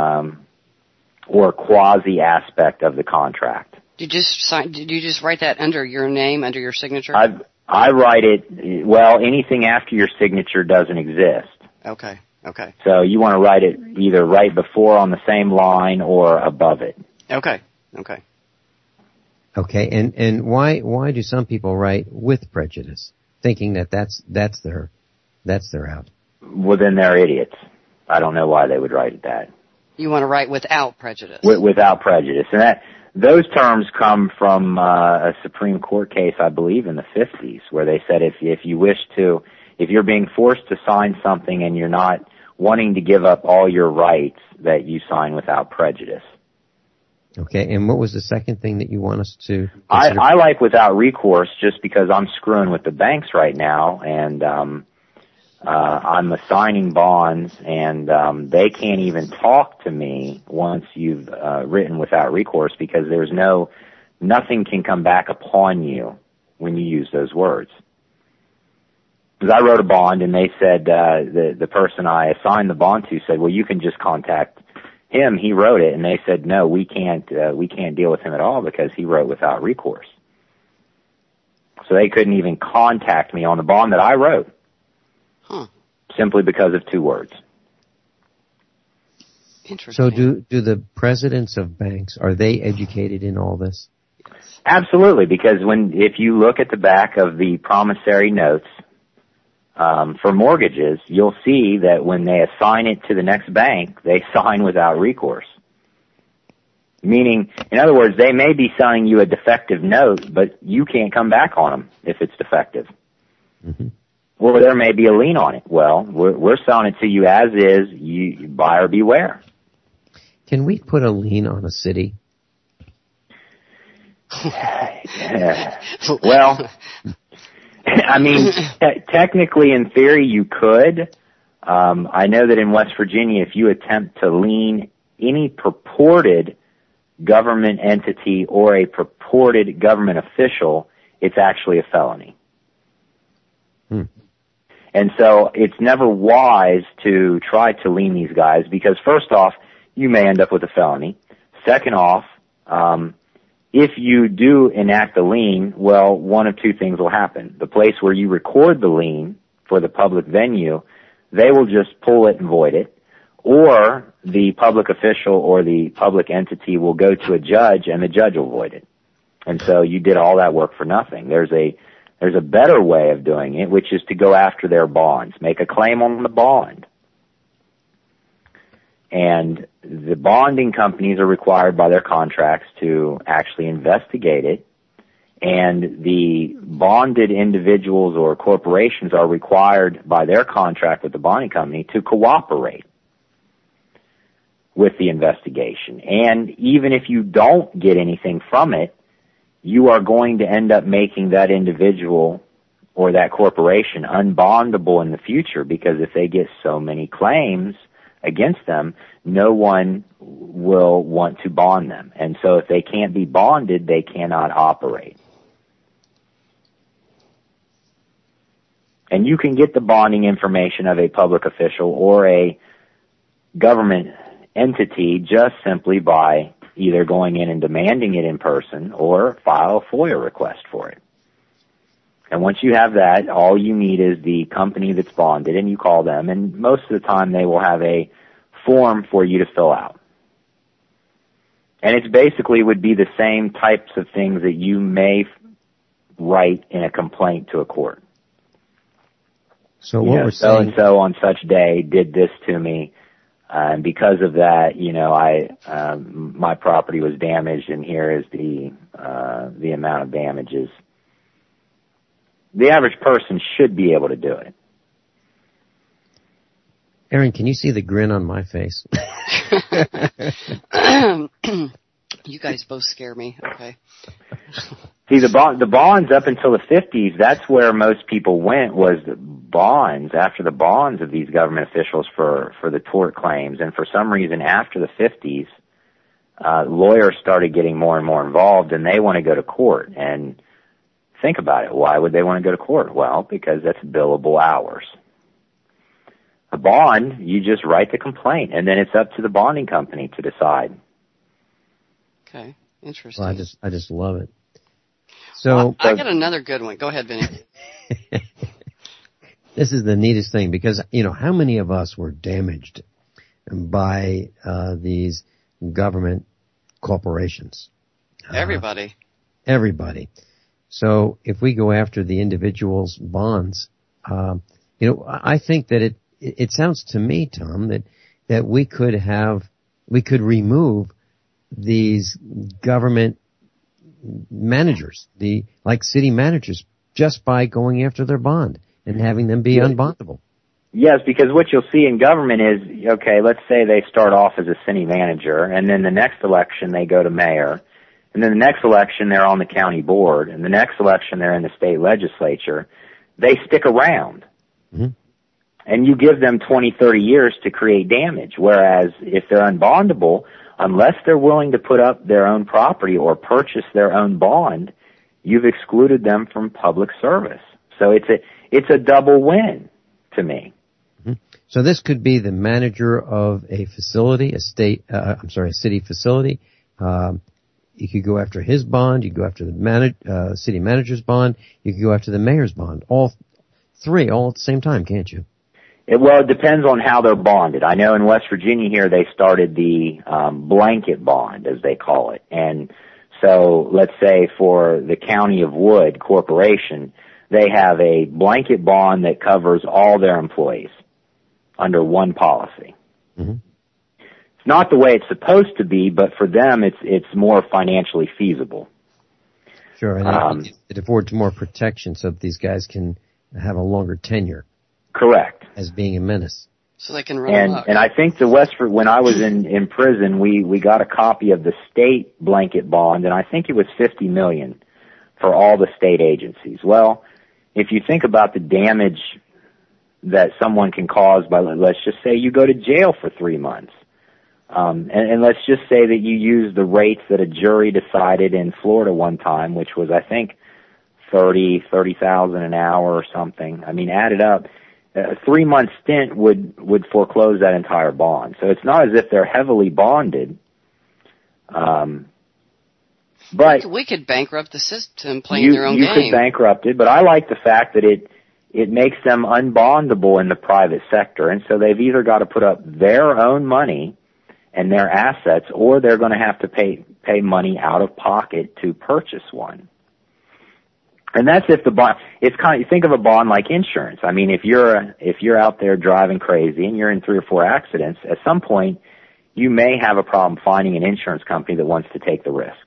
or quasi aspect of the contract. Did you just write that under your name, under your signature? I write it. Well, anything after your signature doesn't exist. Okay. So you want to write it either right before on the same line or above it. Okay. Okay, and why do some people write with prejudice, thinking that that's their out? Well, then they're idiots. I don't know why they would write it that. You want to write without prejudice. Without prejudice, and those terms come from a Supreme Court case, I believe, in the 50s, where they said if you're being forced to sign something and you're not wanting to give up all your rights, that you sign without prejudice. Okay, and what was the second thing that you want us to consider? I like without recourse just because I'm screwing with the banks right now, and I'm assigning bonds, and they can't even talk to me once you've written without recourse because nothing can come back upon you when you use those words. Because I wrote a bond, and they said the person I assigned the bond to said, "Well, you can just contact him. He wrote it." And they said, "No, we can't deal with him at all because he wrote without recourse." So they couldn't even contact me on the bond that I wrote, simply because of two words. Interesting. So do the presidents of banks, are they educated in all this? Absolutely, because if you look at the back of the promissory notes, for mortgages, you'll see that when they assign it to the next bank, they sign without recourse. Meaning, in other words, they may be selling you a defective note, but you can't come back on them if it's defective. Mm-hmm. Or there may be a lien on it. Well, we're selling it to you as is. You buyer beware. Can we put a lien on a city? Well, I mean, technically, in theory, you could. I know that in West Virginia, if you attempt to lien any purported government entity or a purported government official, it's actually a felony. And so it's never wise to try to lien these guys because, first off, you may end up with a felony. Second off, if you do enact a lien, well, one of two things will happen. The place where you record the lien for the public venue, they will just pull it and void it, or the public official or the public entity will go to a judge and the judge will void it. And so you did all that work for nothing. There's a better way of doing it, which is to go after their bonds, make a claim on the bond. And the bonding companies are required by their contracts to actually investigate it, and the bonded individuals or corporations are required by their contract with the bonding company to cooperate with the investigation. And even if you don't get anything from it, you are going to end up making that individual or that corporation unbondable in the future, because if they get so many claims against them, no one will want to bond them. And so if they can't be bonded, they cannot operate. And you can get the bonding information of a public official or a government entity just simply by either going in and demanding it in person or file a FOIA request for it. And once you have that, all you need is the company that's bonded, and you call them, and most of the time they will have a form for you to fill out. And it's basically would be the same types of things that you may write in a complaint to a court. So what we're saying, so-and-so on such day did this to me, and because of that, my property was damaged, and here is the amount of damages. The average person should be able to do it. Aaron, can you see the grin on my face? You guys both scare me. Okay. See, the bonds up until the 50s, that's where most people went, was the bonds, after the bonds of these government officials for the tort claims. And for some reason, after the 50s, lawyers started getting more and more involved, and they want to go to court. And think about it. Why would they want to go to court? Well, because that's billable hours. A bond, you just write the complaint, and then it's up to the bonding company to decide. Okay, interesting. Well, I just love it. So well, I got another good one. Go ahead, Vinny. This is the neatest thing, because how many of us were damaged by these government corporations? Everybody. Everybody. So if we go after the individual's bonds, I think that it sounds to me, Tom, that we could remove these government managers, like city managers, just by going after their bond and having them be unbondable. Yes, because what you'll see in government is, okay, let's say they start off as a city manager, and then the next election they go to mayor, and then the next election they're on the county board, and the next election they're in the state legislature. They stick around. Mm-hmm. And you give them 20, 30 years to create damage, whereas if they're unbondable, unless they're willing to put up their own property or purchase their own bond, you've excluded them from public service. So it's a double win to me. Mm-hmm. So this could be the manager of a facility, a city facility. You could go after his bond. You could go after the city manager's bond. You could go after the mayor's bond. All three, all at the same time, can't you? It depends on how they're bonded. I know in West Virginia here they started the blanket bond, as they call it. And so let's say for the County of Wood Corporation, they have a blanket bond that covers all their employees under one policy. Mm-hmm. It's not the way it's supposed to be, but for them, it's more financially feasible. Sure, and it affords more protection so that these guys can have a longer tenure. Correct. As being a menace. So they can run amok. And I think when I was in prison, we got a copy of the state blanket bond, and I think it was $50 million for all the state agencies. Well, if you think about the damage that someone can cause by, let's just say you go to jail for 3 months, and let's just say that you use the rates that a jury decided in Florida one time, which was, I think, $30,000 an hour or something. I mean, add it up. A 3-month stint would foreclose that entire bond. So it's not as if they're heavily bonded. But we could bankrupt the system playing their own game. You could bankrupt it, but I like the fact that it makes them unbondable in the private sector, and so they've either got to put up their own money and their assets, or they're going to have to pay money out of pocket to purchase one. And that's if the bond, it's kind of, think of a bond like insurance. I mean, if you're out there driving crazy and you're in 3 or 4 accidents, at some point you may have a problem finding an insurance company that wants to take the risk.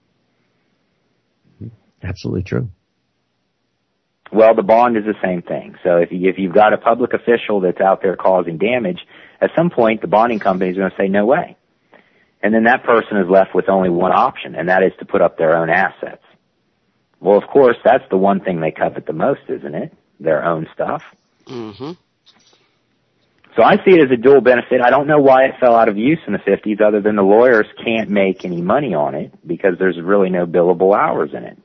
Absolutely true. Well, the bond is the same thing. So if you've got a public official that's out there causing damage, at some point the bonding company is going to say no way. And then that person is left with only one option, and that is to put up their own assets. Well, of course, that's the one thing they covet the most, isn't it? Their own stuff. Mm-hmm. So I see it as a dual benefit. I don't know why it fell out of use in the 50s, other than the lawyers can't make any money on it because there's really no billable hours in it.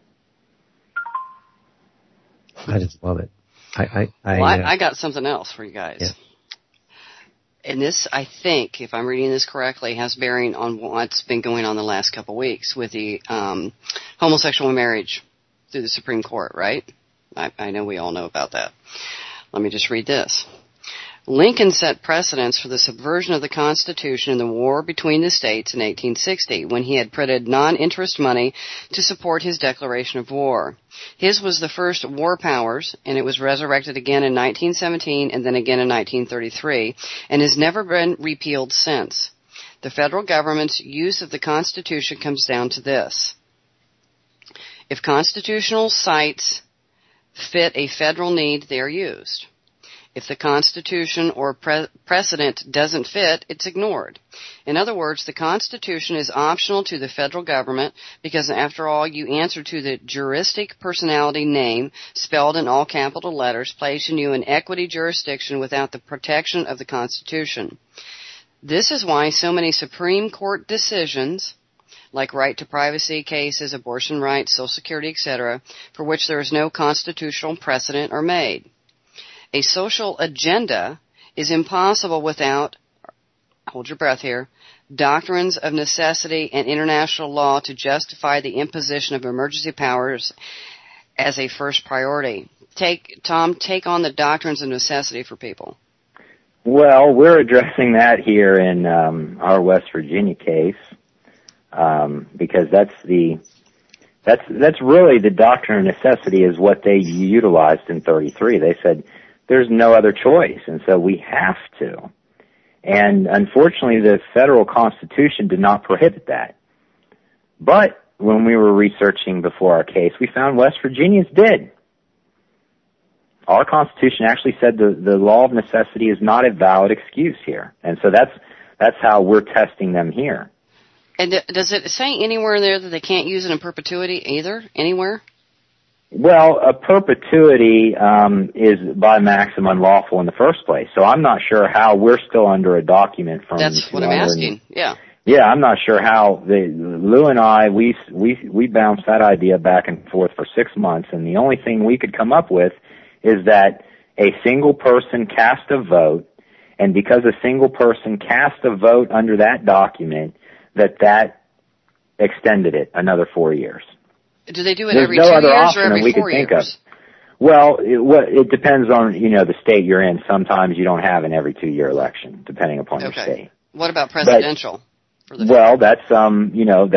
I just love it. I got something else for you guys. Yeah. And this, I think, if I'm reading this correctly, has bearing on what's been going on the last couple of weeks with the homosexual marriage through the Supreme Court, right? I know we all know about that. Let me just read this. Lincoln set precedents for the subversion of the Constitution in the war between the states in 1860, when he had printed non-interest money to support his declaration of war. His was the first war powers, and it was resurrected again in 1917 and then again in 1933, and has never been repealed since. The federal government's use of the Constitution comes down to this. If constitutional sites fit a federal need, they are used. If the Constitution or precedent doesn't fit, it's ignored. In other words, the Constitution is optional to the federal government because, after all, you answer to the juristic personality name spelled in all capital letters, placing you in equity jurisdiction without the protection of the Constitution. This is why so many Supreme Court decisions, like right to privacy cases, abortion rights, Social Security, etc., for which there is no constitutional precedent, are made. A social agenda is impossible without, hold your breath here, doctrines of necessity and international law to justify the imposition of emergency powers as a first priority. Tom, take on the doctrines of necessity for people. Well, we're addressing that here in our West Virginia case because that's really the doctrine of necessity is what they utilized in 33. They said, there's no other choice, and so we have to. And unfortunately, the federal Constitution did not prohibit that. But when we were researching before our case, we found West Virginia's did. Our Constitution actually said the law of necessity is not a valid excuse here. And so that's how we're testing them here. And does it say anywhere in there that they can't use it in perpetuity either? Anywhere? Well, a perpetuity is by maxim unlawful in the first place. So I'm not sure how we're still under a document from. That's what I'm asking. Yeah. Yeah, I'm not sure how. Lou and I we bounced that idea back and forth for 6 months, and the only thing we could come up with is that a single person cast a vote, and because a single person cast a vote under that document, that extended it another 4 years. Do they do it There's every no 2 other years option or every that we 4 could think years? of. Well, it depends on, the state you're in. Sometimes you don't have an every 2-year election, depending upon your state. What about presidential? Well, that's, that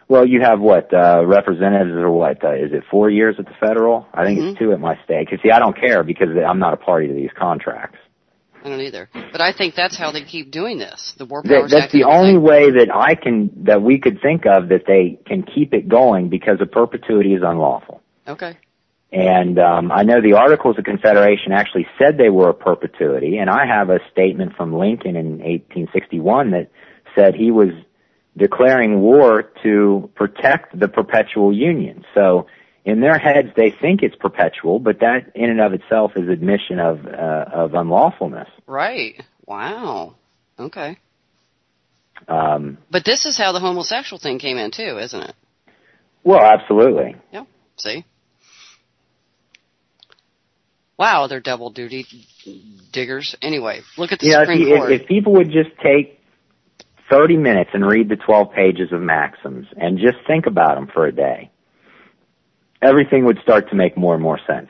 Well, you have what, representatives or what, is it 4 years at the federal? I think it's 2 at my state. Cause see, I don't care because I'm not a party to these contracts. I don't either. But I think that's how they keep doing this. The War Powers Act. That's the only way that we could think of that they can keep it going, because a perpetuity is unlawful. Okay. And I know the Articles of Confederation actually said they were a perpetuity, and I have a statement from Lincoln in 1861 that said he was declaring war to protect the perpetual union. So in their heads, they think it's perpetual, but that in and of itself is admission of unlawfulness. Right. Wow. Okay. But this is how the homosexual thing came in too, isn't it? Well, absolutely. Yeah. See? Wow, they're double duty diggers. Anyway, look at the Supreme Court. If people would just take 30 minutes and read the 12 pages of maxims and just think about them for a day, everything would start to make more and more sense.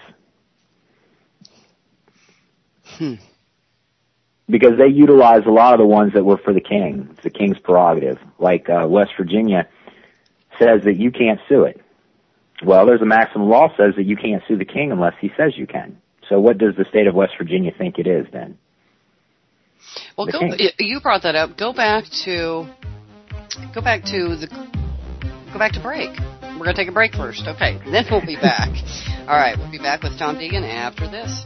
Because they utilize a lot of the ones that were for the king. It's the king's prerogative. Like West Virginia says that you can't sue it. Well, there's a maximum law says that you can't sue the king unless he says you can. So what does the state of West Virginia think it is then? Well, you brought that up. Go back to break. We're going to take a break first. Okay, then we'll be back. All right, we'll be back with Tom Deegan after this.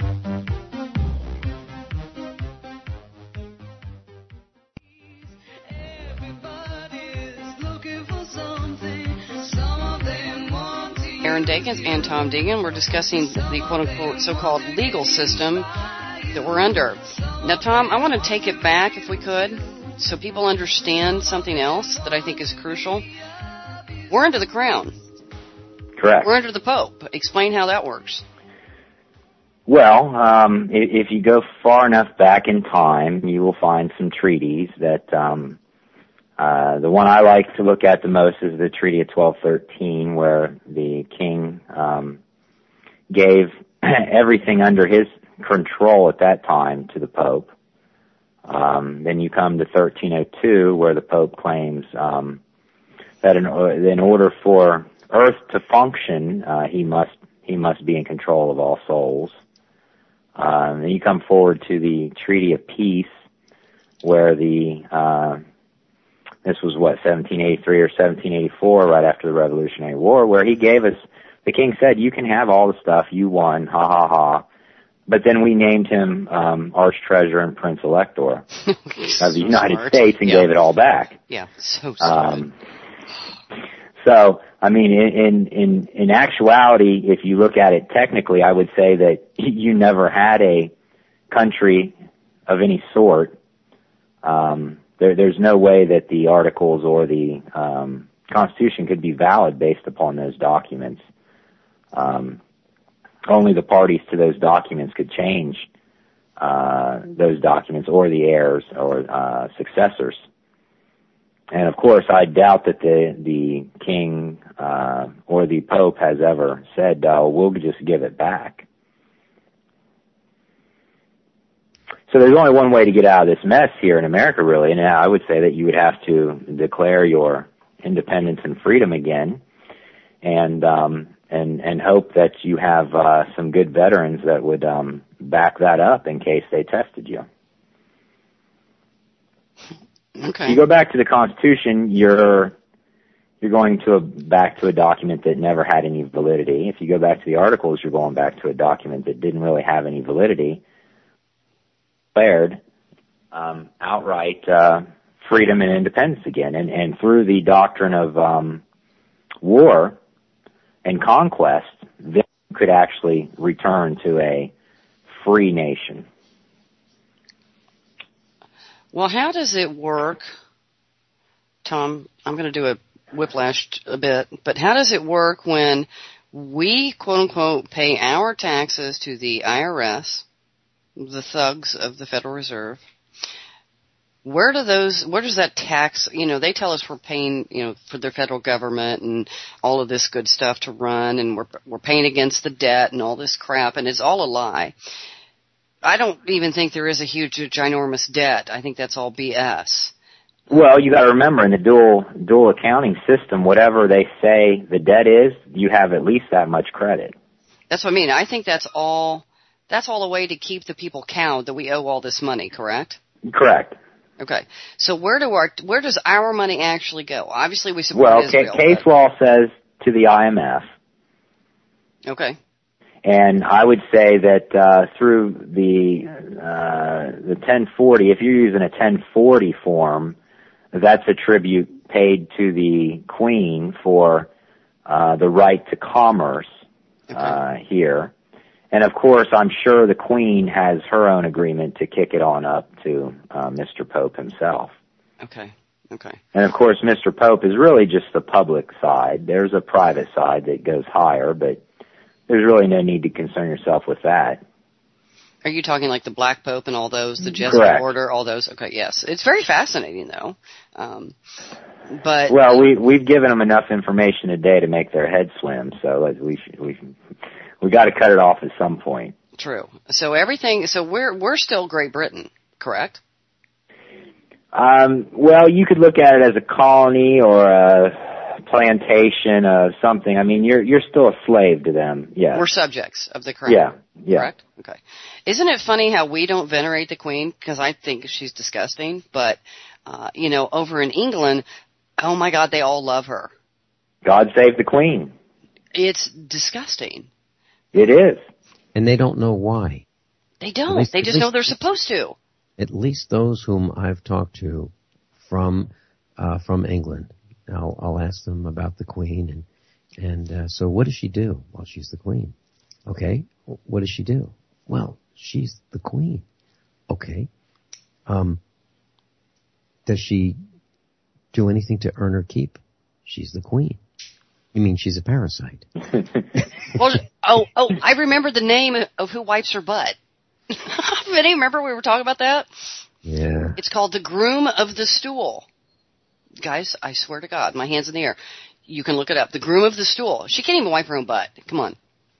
Aaron Dakins and Tom Deegan. We're discussing the quote-unquote so-called legal system that we're under. Now, Tom, I want to take it back, if we could, so people understand something else that I think is crucial. We're under the crown. Correct. We're under the Pope. Explain how that works. Well, if you go far enough back in time, you will find some treaties that the one I like to look at the most is the Treaty of 1213, where the king gave everything under his control at that time to the Pope. Then you come to 1302, where the Pope claims that in order for Earth to function, he must be in control of all souls. Then you come forward to the Treaty of Peace, where this was 1783 or 1784, right after the Revolutionary War, where he gave us, the king said, you can have all the stuff, you won, ha ha ha. But then we named him Arch-Treasurer and Prince Elector of the United States and gave it all back. Yeah, so smart. So, I mean, in actuality, if you look at it technically, I would say that you never had a country of any sort. There's no way that the Articles or the Constitution could be valid based upon those documents. Only the parties to those documents could change those documents, or the heirs or successors. And of course, I doubt that the king or the Pope has ever said, we'll just give it back. So there's only one way to get out of this mess here in America, really, and I would say that you would have to declare your independence and freedom again, and hope that you have some good veterans that would back that up in case they tested you. Okay. If you go back to the Constitution, you're going back to a document that never had any validity. If you go back to the Articles, you're going back to a document that didn't really have any validity. Declared outright freedom and independence again, and through the doctrine of war and conquest, they could actually return to a free nation. Well, how does it work, Tom? I'm going to do a whiplash a bit, but how does it work when we, quote-unquote, pay our taxes to the IRS, the thugs of the Federal Reserve? Where does that tax, they tell us we're paying, for the federal government and all of this good stuff to run, and we're paying against the debt and all this crap, and it's all a lie. I don't even think there is a huge, ginormous debt. I think that's all BS. Well, you got to remember, in the dual accounting system, whatever they say the debt is, you have at least that much credit. That's what I mean. I think that's all a way to keep the people cowed that we owe all this money, correct? Correct. Okay. So where does our money actually go? Obviously we support Israel. Well, case law says to the IMF. Okay. And I would say that through the 1040, if you're using a 1040 form, that's a tribute paid to the Queen for the right to commerce here. And of course, I'm sure the Queen has her own agreement to kick it on up to Mr. Pope himself. Okay. And of course, Mr. Pope is really just the public side. There's a private side that goes higher, but there's really no need to concern yourself with that. Are you talking like the Black Pope and all those, the Jesuit Correct. order, all those? Okay, yes. It's very fascinating, though. But well, we've given them enough information today to make their head swim, so we got to cut it off at some point. True. So we're still Great Britain, correct? Well, you could look at it as a colony or a plantation of something. I mean, you're still a slave to them. Yeah. We're subjects of the crown. Yeah. Correct? Okay. Isn't it funny how we don't venerate the Queen? Because I think she's disgusting. But, over in England, oh my God, they all love her. God save the Queen. It's disgusting. It is. And they don't know why. They don't. They just know they're supposed to. At least those whom I've talked to from England. I'll ask them about the Queen and so what does she do? Well, she's the Queen. Okay. What does she do? Well, she's the Queen. Okay. Does she do anything to earn her keep? She's the Queen. You mean she's a parasite? Well, I remember the name of who wipes her butt. Vinny, remember we were talking about that? Yeah. It's called the Groom of the Stool. Guys, I swear to God, my hand's in the air. You can look it up. The Groom of the Stool. She can't even wipe her own butt. Come on.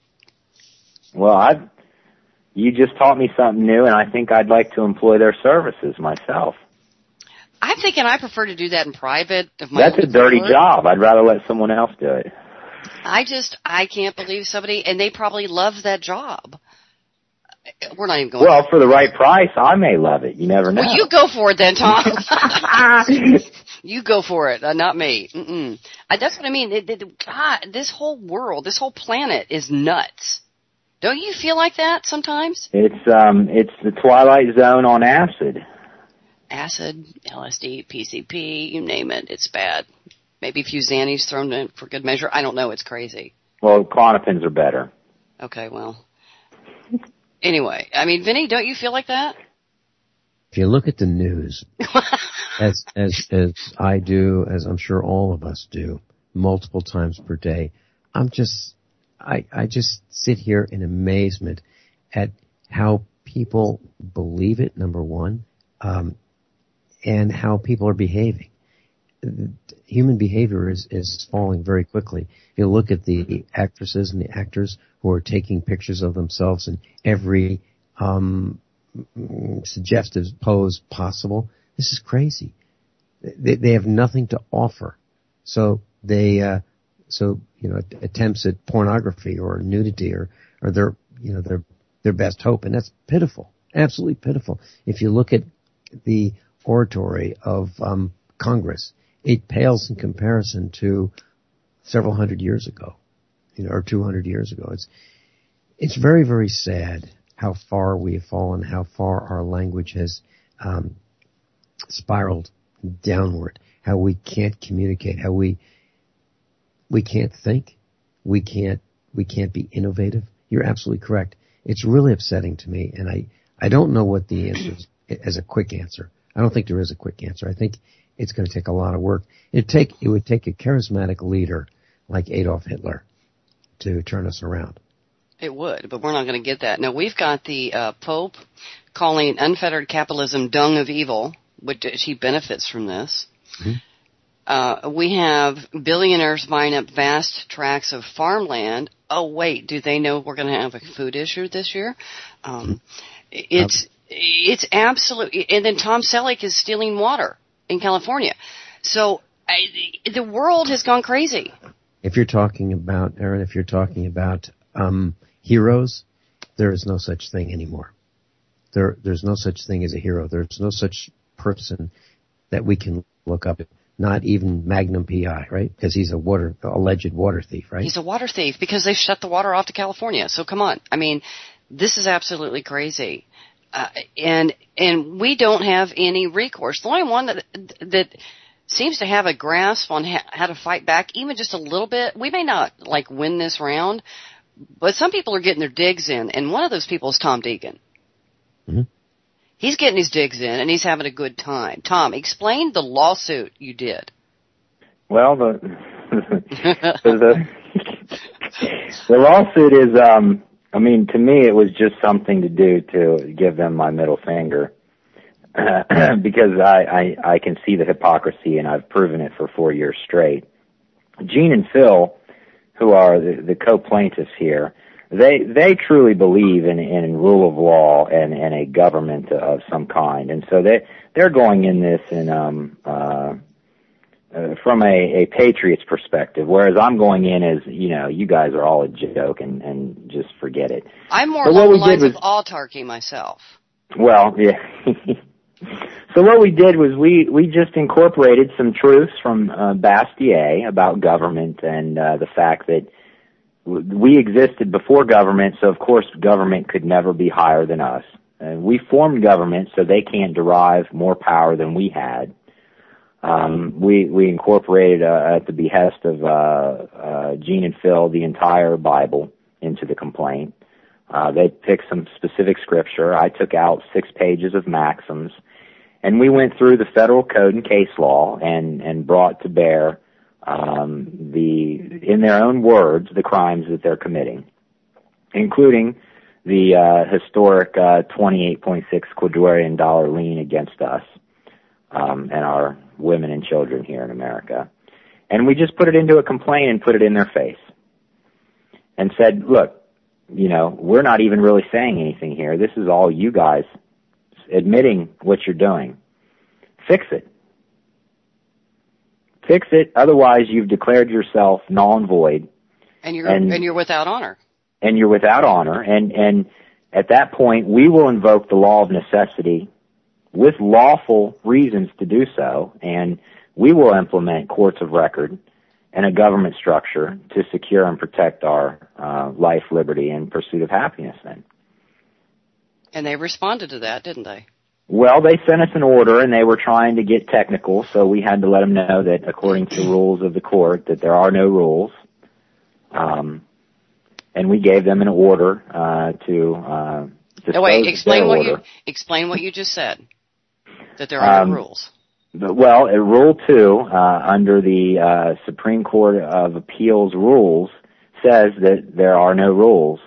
Well, you just taught me something new, and I think I'd like to employ their services myself. I'm thinking I prefer to do that in private. That's a dirty job. I'd rather let someone else do it. I can't believe somebody, and they probably love that job. We're not even going. Well, for the right price, I may love it. You never know. Well, you go for it then, Tom. You go for it, not me. That's what I mean. God, this whole world, this whole planet is nuts. Don't you feel like that sometimes? It's the Twilight Zone on acid. Acid, LSD, PCP, you name it. It's bad. Maybe a few Xannies thrown in for good measure. I don't know. It's crazy. Well, Klonopins are better. Okay, well. Anyway, I mean, Vinny, don't you feel like that? If you look at the news, as I do, as I'm sure all of us do, multiple times per day, I just sit here in amazement at how people believe it, number one, and how people are behaving. Human behavior is falling very quickly. If you look at the actresses and the actors who are taking pictures of themselves in every suggestive pose possible, this is crazy. They have nothing to offer. So attempts at pornography or nudity or their best hope, and that's pitiful, absolutely pitiful. If you look at the oratory of Congress, it pales in comparison to several hundred years ago, or 200 years ago. It's very, very sad how far we have fallen, how far our language has spiraled downward, how we can't communicate, how we can't think, we can't be innovative. You're absolutely correct. It's really upsetting to me, and I don't know what the answer is as a quick answer. I don't think there is a quick answer. I think it's going to take a lot of work. It would take a charismatic leader like Adolf Hitler to turn us around. It would, but we're not going to get that. No, we've got the Pope calling unfettered capitalism dung of evil, which he benefits from this. Mm-hmm. We have billionaires buying up vast tracts of farmland. Oh, wait, do they know we're going to have a food issue this year? It's absolute. And then Tom Selleck is stealing water. in California. So the world has gone crazy. If you're talking about, Aaron, heroes, there is no such thing anymore. There's no such thing as a hero. There's no such person that we can look up. Not even Magnum P.I., right? Because he's alleged water thief, right? He's a water thief because they've shut the water off to California. So come on. I mean, this is absolutely crazy. And we don't have any recourse. The only one that seems to have a grasp on how to fight back, even just a little bit, we may not, win this round, but some people are getting their digs in, and one of those people is Tom Deegan. Mm-hmm. He's getting his digs in, and he's having a good time. Tom, explain the lawsuit you did. Well, the lawsuit is, to me, it was just something to do to give them my middle finger, because I can see the hypocrisy, and I've proven it for 4 years straight. Gene and Phil, who are the co-plaintiffs here, they truly believe in rule of law and a government of some kind, and so they're going in this from a patriot's perspective, whereas I'm going in as, you guys are all a joke and just forget it. I'm more along the lines of autarky myself. Well, yeah. So what we did was we just incorporated some truths from Bastiat about government and the fact that we existed before government, so of course government could never be higher than us. And we formed government so they can't derive more power than we had. We incorporated at the behest of Gene and Phil the entire Bible into the complaint. They picked some specific scripture. I took out 6 pages of maxims, and we went through the federal code and case law and brought to bear in their own words, the crimes that they're committing, including the historic $28.6 quadrillion lien against us and our women and children here in America. And we just put it into a complaint and put it in their face and said, look, we're not even really saying anything here. This is all you guys admitting what you're doing. Fix it. Fix it, otherwise you've declared yourself null and void. And you're without honor. And you're without honor. And at that point, we will invoke the law of necessity with lawful reasons to do so, and we will implement courts of record and a government structure to secure and protect our life, liberty, and pursuit of happiness then. And they responded to that, didn't they? Well, they sent us an order, and they were trying to get technical, so we had to let them know that according to the rules of the court, that there are no rules. And we gave them an order to explain what you just said, that there are no rules. Well, Rule 2, under the Supreme Court of Appeals rules, says that there are no rules.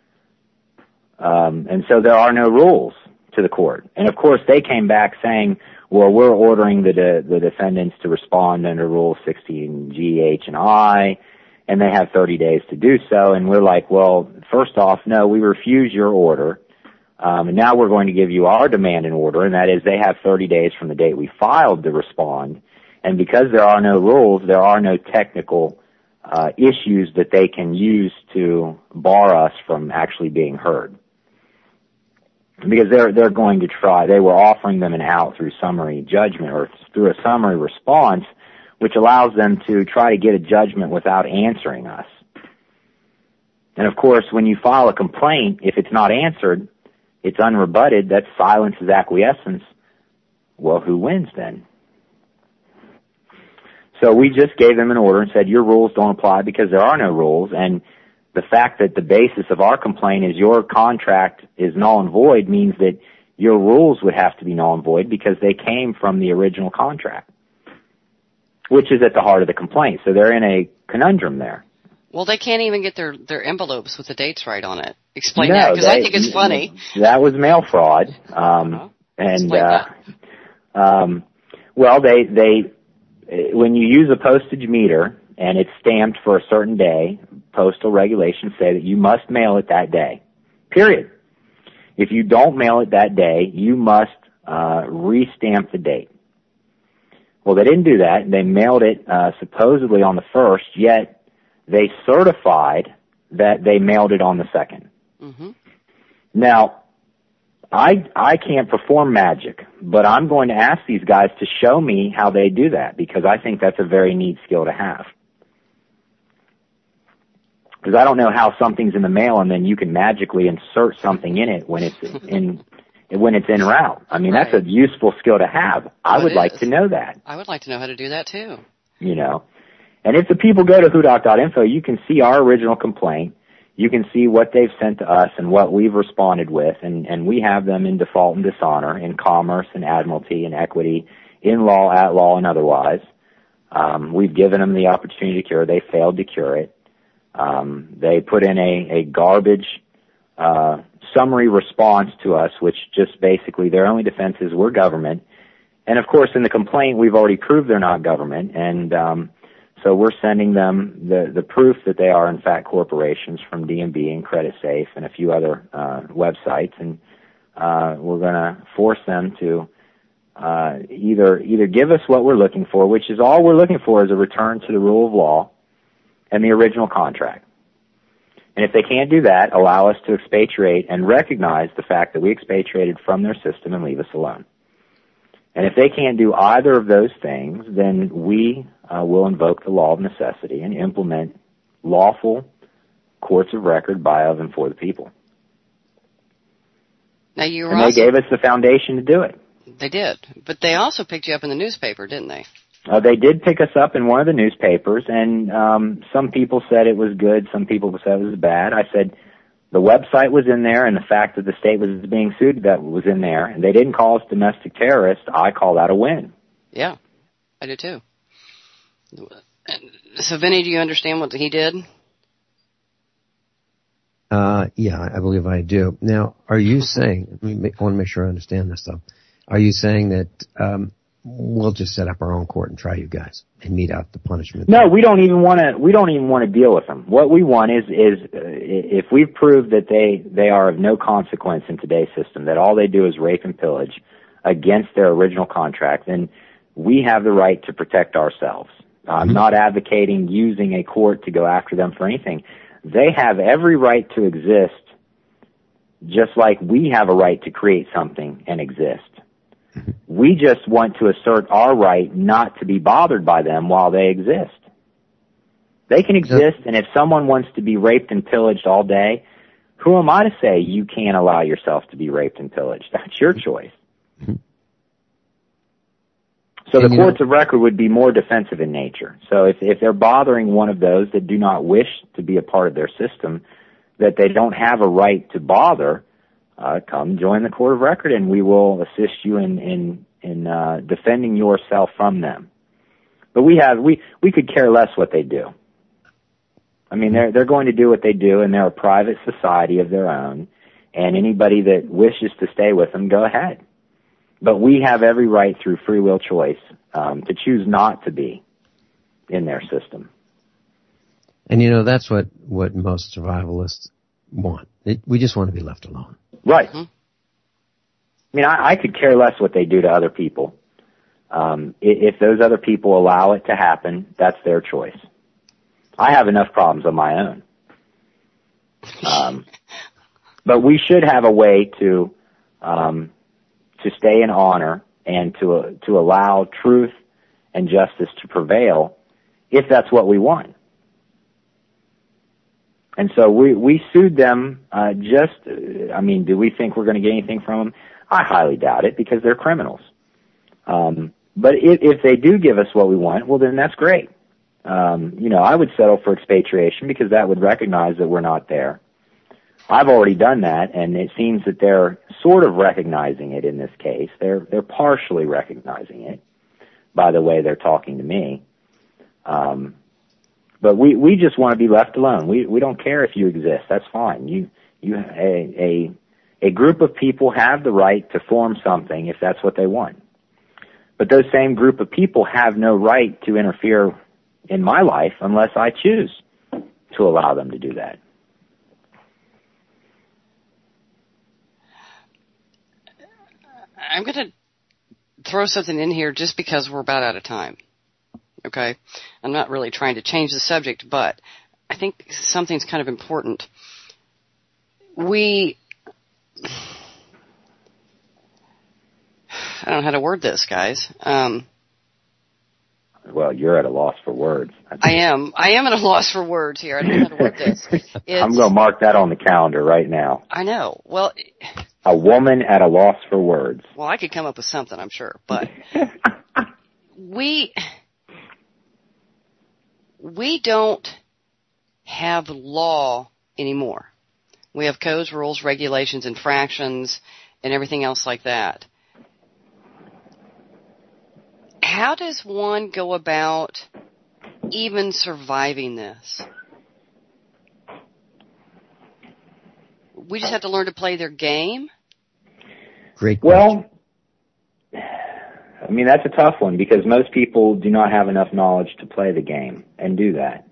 And so there are no rules to the court. And of course they came back saying, well, we're ordering the defendants to respond under Rule 16G, H, and I, and they have 30 days to do so. And we're like, well, first off, no, we refuse your order. And now we're going to give you our demand and order, and that is they have 30 days from the date we filed to respond. And because there are no rules, there are no technical issues that they can use to bar us from actually being heard. Because they're going to try, they were offering them an out through summary judgment or through a summary response, which allows them to try to get a judgment without answering us. And of course, when you file a complaint, if it's not answered, it's unrebutted, that silence is acquiescence. Well, who wins then? So we just gave them an order and said, your rules don't apply because there are no rules, and the fact that the basis of our complaint is your contract is null and void means that your rules would have to be null and void because they came from the original contract, which is at the heart of the complaint. So they're in a conundrum there. Well, they can't even get their envelopes with the dates right on it. Explain that, because I think it's funny. That was mail fraud. Well, they when you use a postage meter and it's stamped for a certain day, postal regulations say that you must mail it that day, period. If you don't mail it that day, you must restamp the date. Well, they didn't do that. They mailed it supposedly on the 1st, yet they certified that they mailed it on the 2nd. Mm-hmm. Now, I can't perform magic, but I'm going to ask these guys to show me how they do that, because I think that's a very neat skill to have. Because I don't know how something's in the mail and then you can magically insert something in it when it's en route. I mean, right. That's a useful skill to have. I would like to know that. I would like to know how to do that too. You know, and if the people go to whodoc.info, you can see our original complaint. You can see what they've sent to us and what we've responded with, and we have them in default and dishonor, in commerce and admiralty and equity, in law, at law, and otherwise. We've given them the opportunity to cure. They failed to cure it. They put in a garbage summary response to us, which just basically their only defense is we're government. And of course, in the complaint, we've already proved they're not government, and so we're sending them the proof that they are in fact corporations from DNB and CreditSafe and a few other websites, and we're going to force them to either give us what we're looking for, which is all we're looking for is a return to the rule of law and the original contract. And if they can't do that, allow us to expatriate and recognize the fact that we expatriated from their system and leave us alone. And if they can't do either of those things, then we will invoke the law of necessity and implement lawful courts of record by, of, and for the people. Now you were and they gave us the foundation to do it. They did. But they also picked you up in the newspaper, didn't they? They did pick us up in one of the newspapers, and some people said it was good, some people said it was bad. I said the website was in there, and the fact that the state was being sued that was in there, and they didn't call us domestic terrorists. I call that a win. Yeah, I do too. So, Vinny, do you understand what he did? Yeah, I believe I do. Now, are you saying, I want to make sure I understand this though, are you saying that we'll just set up our own court and try you guys and mete out the punishment? No, we don't even want to deal with them. What we want is if we've proved that they are of no consequence in today's system, that all they do is rape and pillage against their original contract, then we have the right to protect ourselves. I'm not advocating using a court to go after them for anything. They have every right to exist, just like we have a right to create something and exist. We just want to assert our right not to be bothered by them while they exist. They can exist, and if someone wants to be raped and pillaged all day, who am I to say you can't allow yourself to be raped and pillaged? That's your choice. So the courts of record would be more defensive in nature. So if they're bothering one of those that do not wish to be a part of their system, that they don't have a right to bother, come join the court of record, and we will assist you in defending yourself from them. But we could care less what they do. I mean, they're going to do what they do, and they're a private society of their own. And anybody that wishes to stay with them, go ahead. But we have every right through free will choice to choose not to be in their system. And that's what most survivalists want. We just want to be left alone. Right. I mean, I could care less what they do to other people. If those other people allow it to happen, that's their choice. I have enough problems of my own. But we should have a way to stay in honor and to allow truth and justice to prevail if that's what we want. And so we sued them do we think we're going to get anything from them? I highly doubt it, because they're criminals. But if they do give us what we want, well, then that's great. I would settle for expatriation, because that would recognize that we're not there. I've already done that, and it seems that they're sort of recognizing it in this case. They're partially recognizing it by the way they're talking to me. But we just want to be left alone. We don't care if you exist. That's fine. A group of people have the right to form something if that's what they want. But those same group of people have no right to interfere in my life unless I choose to allow them to do that. I'm going to throw something in here just because we're about out of time. Okay? I'm not really trying to change the subject, but I think something's kind of important. I don't know how to word this, guys. Well, you're at a loss for words. I am at a loss for words here. I don't know how to word this. I'm going to mark that on the calendar right now. I know. Well, a woman at a loss for words. Well, I could come up with something, I'm sure, but we don't have law anymore. We have codes, rules, regulations, infractions, and everything else like that. How does one go about even surviving this? We just have to learn to play their game? Great question. Well, I mean, that's a tough one because most people do not have enough knowledge to play the game and do that.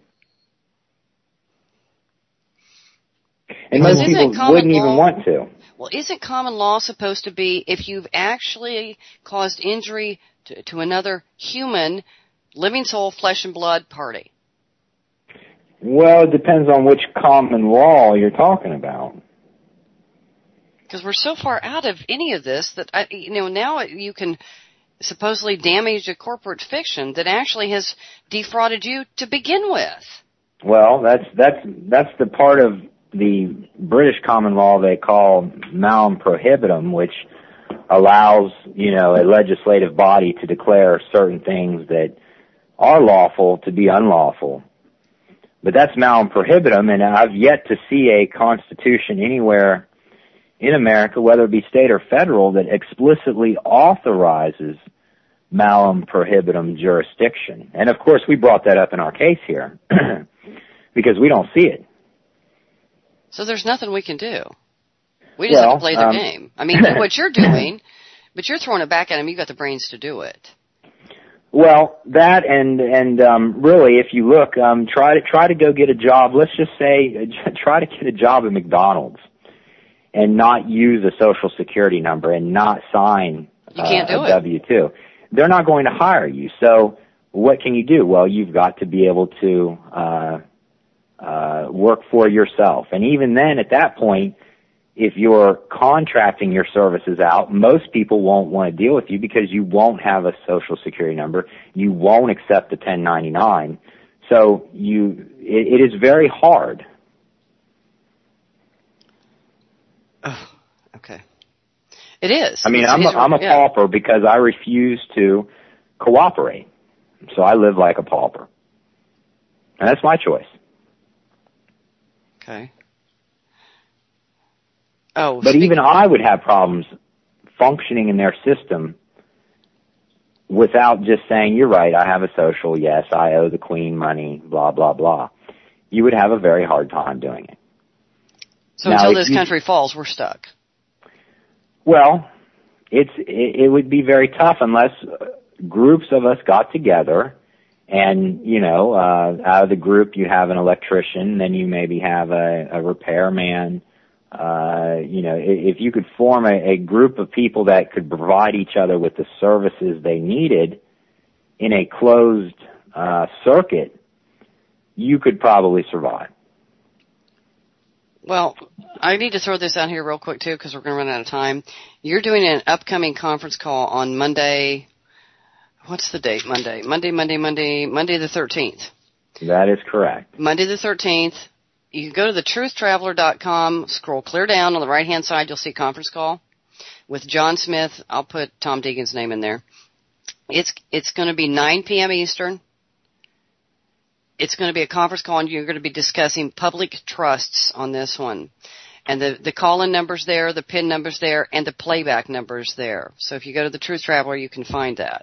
And most people wouldn't even want to. Well, isn't common law supposed to be if you've actually caused injury to another human, living soul, flesh and blood party? Well, it depends on which common law you're talking about. Because we're so far out of any of this that, now you can supposedly damage a corporate fiction that actually has defrauded you to begin with. Well, that's the part of the British common law they call malum prohibitum, which allows, a legislative body to declare certain things that are lawful to be unlawful. But that's malum prohibitum, and I've yet to see a constitution anywhere in America, whether it be state or federal, that explicitly authorizes malum prohibitum jurisdiction. And of course, we brought that up in our case here because we don't see it. So there's nothing we can do. We just have to play their game. I mean, what you're doing, but you're throwing it back at them. You've got the brains to do it. Well, that and really, if you look, try to go get a job. Let's just say, try to get a job at McDonald's and not use a Social Security number and not sign a W-2. They're not going to hire you. So what can you do? Well, you've got to be able to work for yourself. And even then, at that point, if you're contracting your services out, most people won't want to deal with you because you won't have a Social Security number. You won't accept the 1099. So it is very hard. Oh, okay. It is. I mean, I'm a pauper because I refuse to cooperate. So I live like a pauper. And that's my choice. Okay. Oh, but even I would have problems functioning in their system without just saying, you're right, I have a social, yes, I owe the Queen money, blah, blah, blah. You would have a very hard time doing it. So until this country falls, we're stuck. Well, it would be very tough unless groups of us got together and, out of the group you have an electrician, then you maybe have a repairman. If you could form a group of people that could provide each other with the services they needed in a closed circuit, you could probably survive. Well, I need to throw this out here real quick, too, because we're going to run out of time. You're doing an upcoming conference call on Monday. What's the date? Monday the 13th. That is correct. Monday the 13th. You can go to thetruthtraveler.com, scroll clear down on the right-hand side, you'll see conference call with John Smith. I'll put Tom Deegan's name in there. It's going to be 9 p.m. Eastern. It's going to be a conference call, and you're going to be discussing public trusts on this one. And the call-in number's there, the PIN number's there, and the playback number's there. So if you go to the Truth Traveler, you can find that.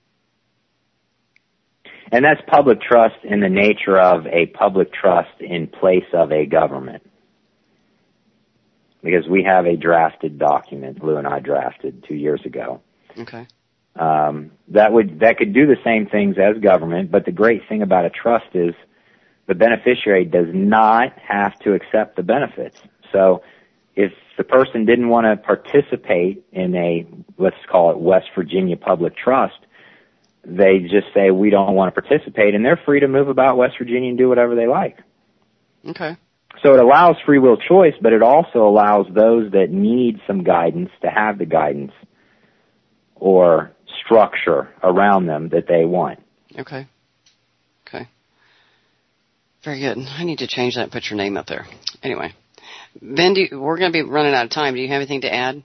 And that's public trust in the nature of a public trust in place of a government. Because we have a drafted document, Lou and I drafted 2 years ago. Okay. That could do the same things as government, but the great thing about a trust is the beneficiary does not have to accept the benefits. So if the person didn't want to participate in a, let's call it West Virginia Public Trust, they just say, we don't want to participate, and they're free to move about West Virginia and do whatever they like. Okay. So it allows free will choice, but it also allows those that need some guidance to have the guidance or structure around them that they want. Okay. Okay. Very good. I need to change that and put your name up there. Anyway. Ben, we're going to be running out of time. Do you have anything to add?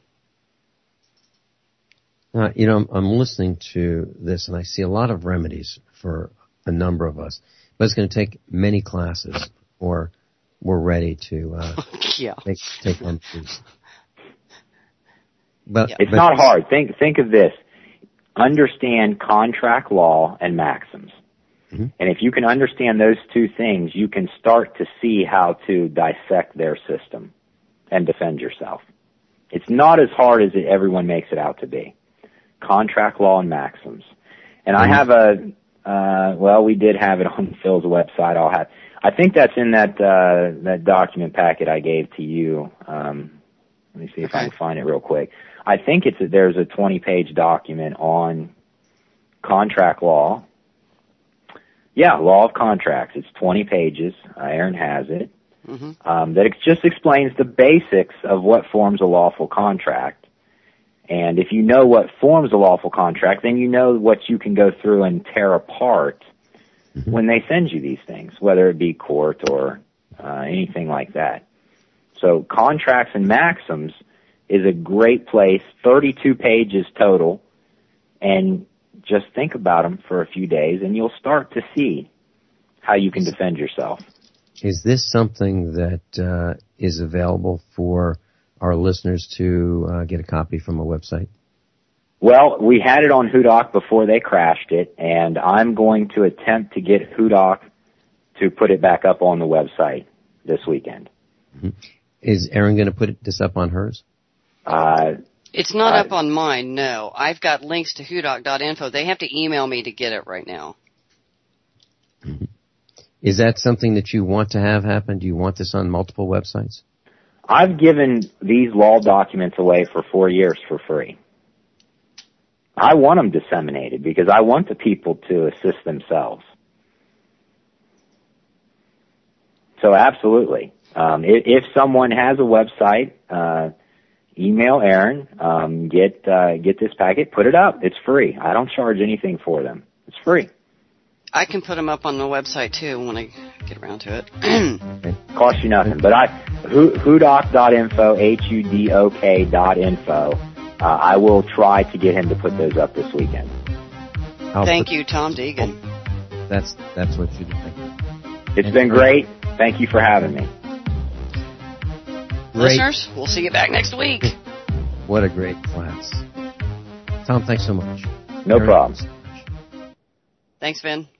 I'm listening to this, and I see a lot of remedies for a number of us. But it's going to take many classes, or we're ready to take one, please. But it's not hard. Think of this. Understand contract law and maxims. Mm-hmm. And if you can understand those two things, you can start to see how to dissect their system and defend yourself. It's not as hard as everyone makes it out to be. Contract law and maxims. And I have we did have it on Phil's website. I think that's in that document packet I gave to you. Let me see if I can find it real quick. I think there's a 20-page document on contract law. Yeah, law of contracts. It's 20 pages. Aaron has it. Mm-hmm. That just explains the basics of what forms a lawful contract. And if you know what forms a lawful contract, then you know what you can go through and tear apart when they send you these things, whether it be court or anything like that. So contracts and maxims is a great place, 32 pages total, and just think about them for a few days, and you'll start to see how you can defend yourself. Is this something that is available for our listeners to get a copy from a website? Well, we had it on Hudoc before they crashed it, and I'm going to attempt to get Hudoc to put it back up on the website this weekend. Mm-hmm. Is Erin going to put this up on hers? It's not up on mine, no. I've got links to hudoc.info. They have to email me to get it right now. Mm-hmm. Is that something that you want to have happen? Do you want this on multiple websites? I've given these law documents away for 4 years for free. I want them disseminated because I want the people to assist themselves. So absolutely. If someone has a website, email Aaron, get this packet, put it up. It's free. I don't charge anything for them. It's free. I can put them up on the website too when I get around to it. Costs you nothing. But hudoc.info, HUDOK.info. I will try to get him to put those up this weekend. Thank you, Tom Deegan. That's what you do. It's been great. Thank you for having me. Great. Listeners, we'll see you back next week. What a great class. Tom, thanks so much. No problem. Thanks, Vin.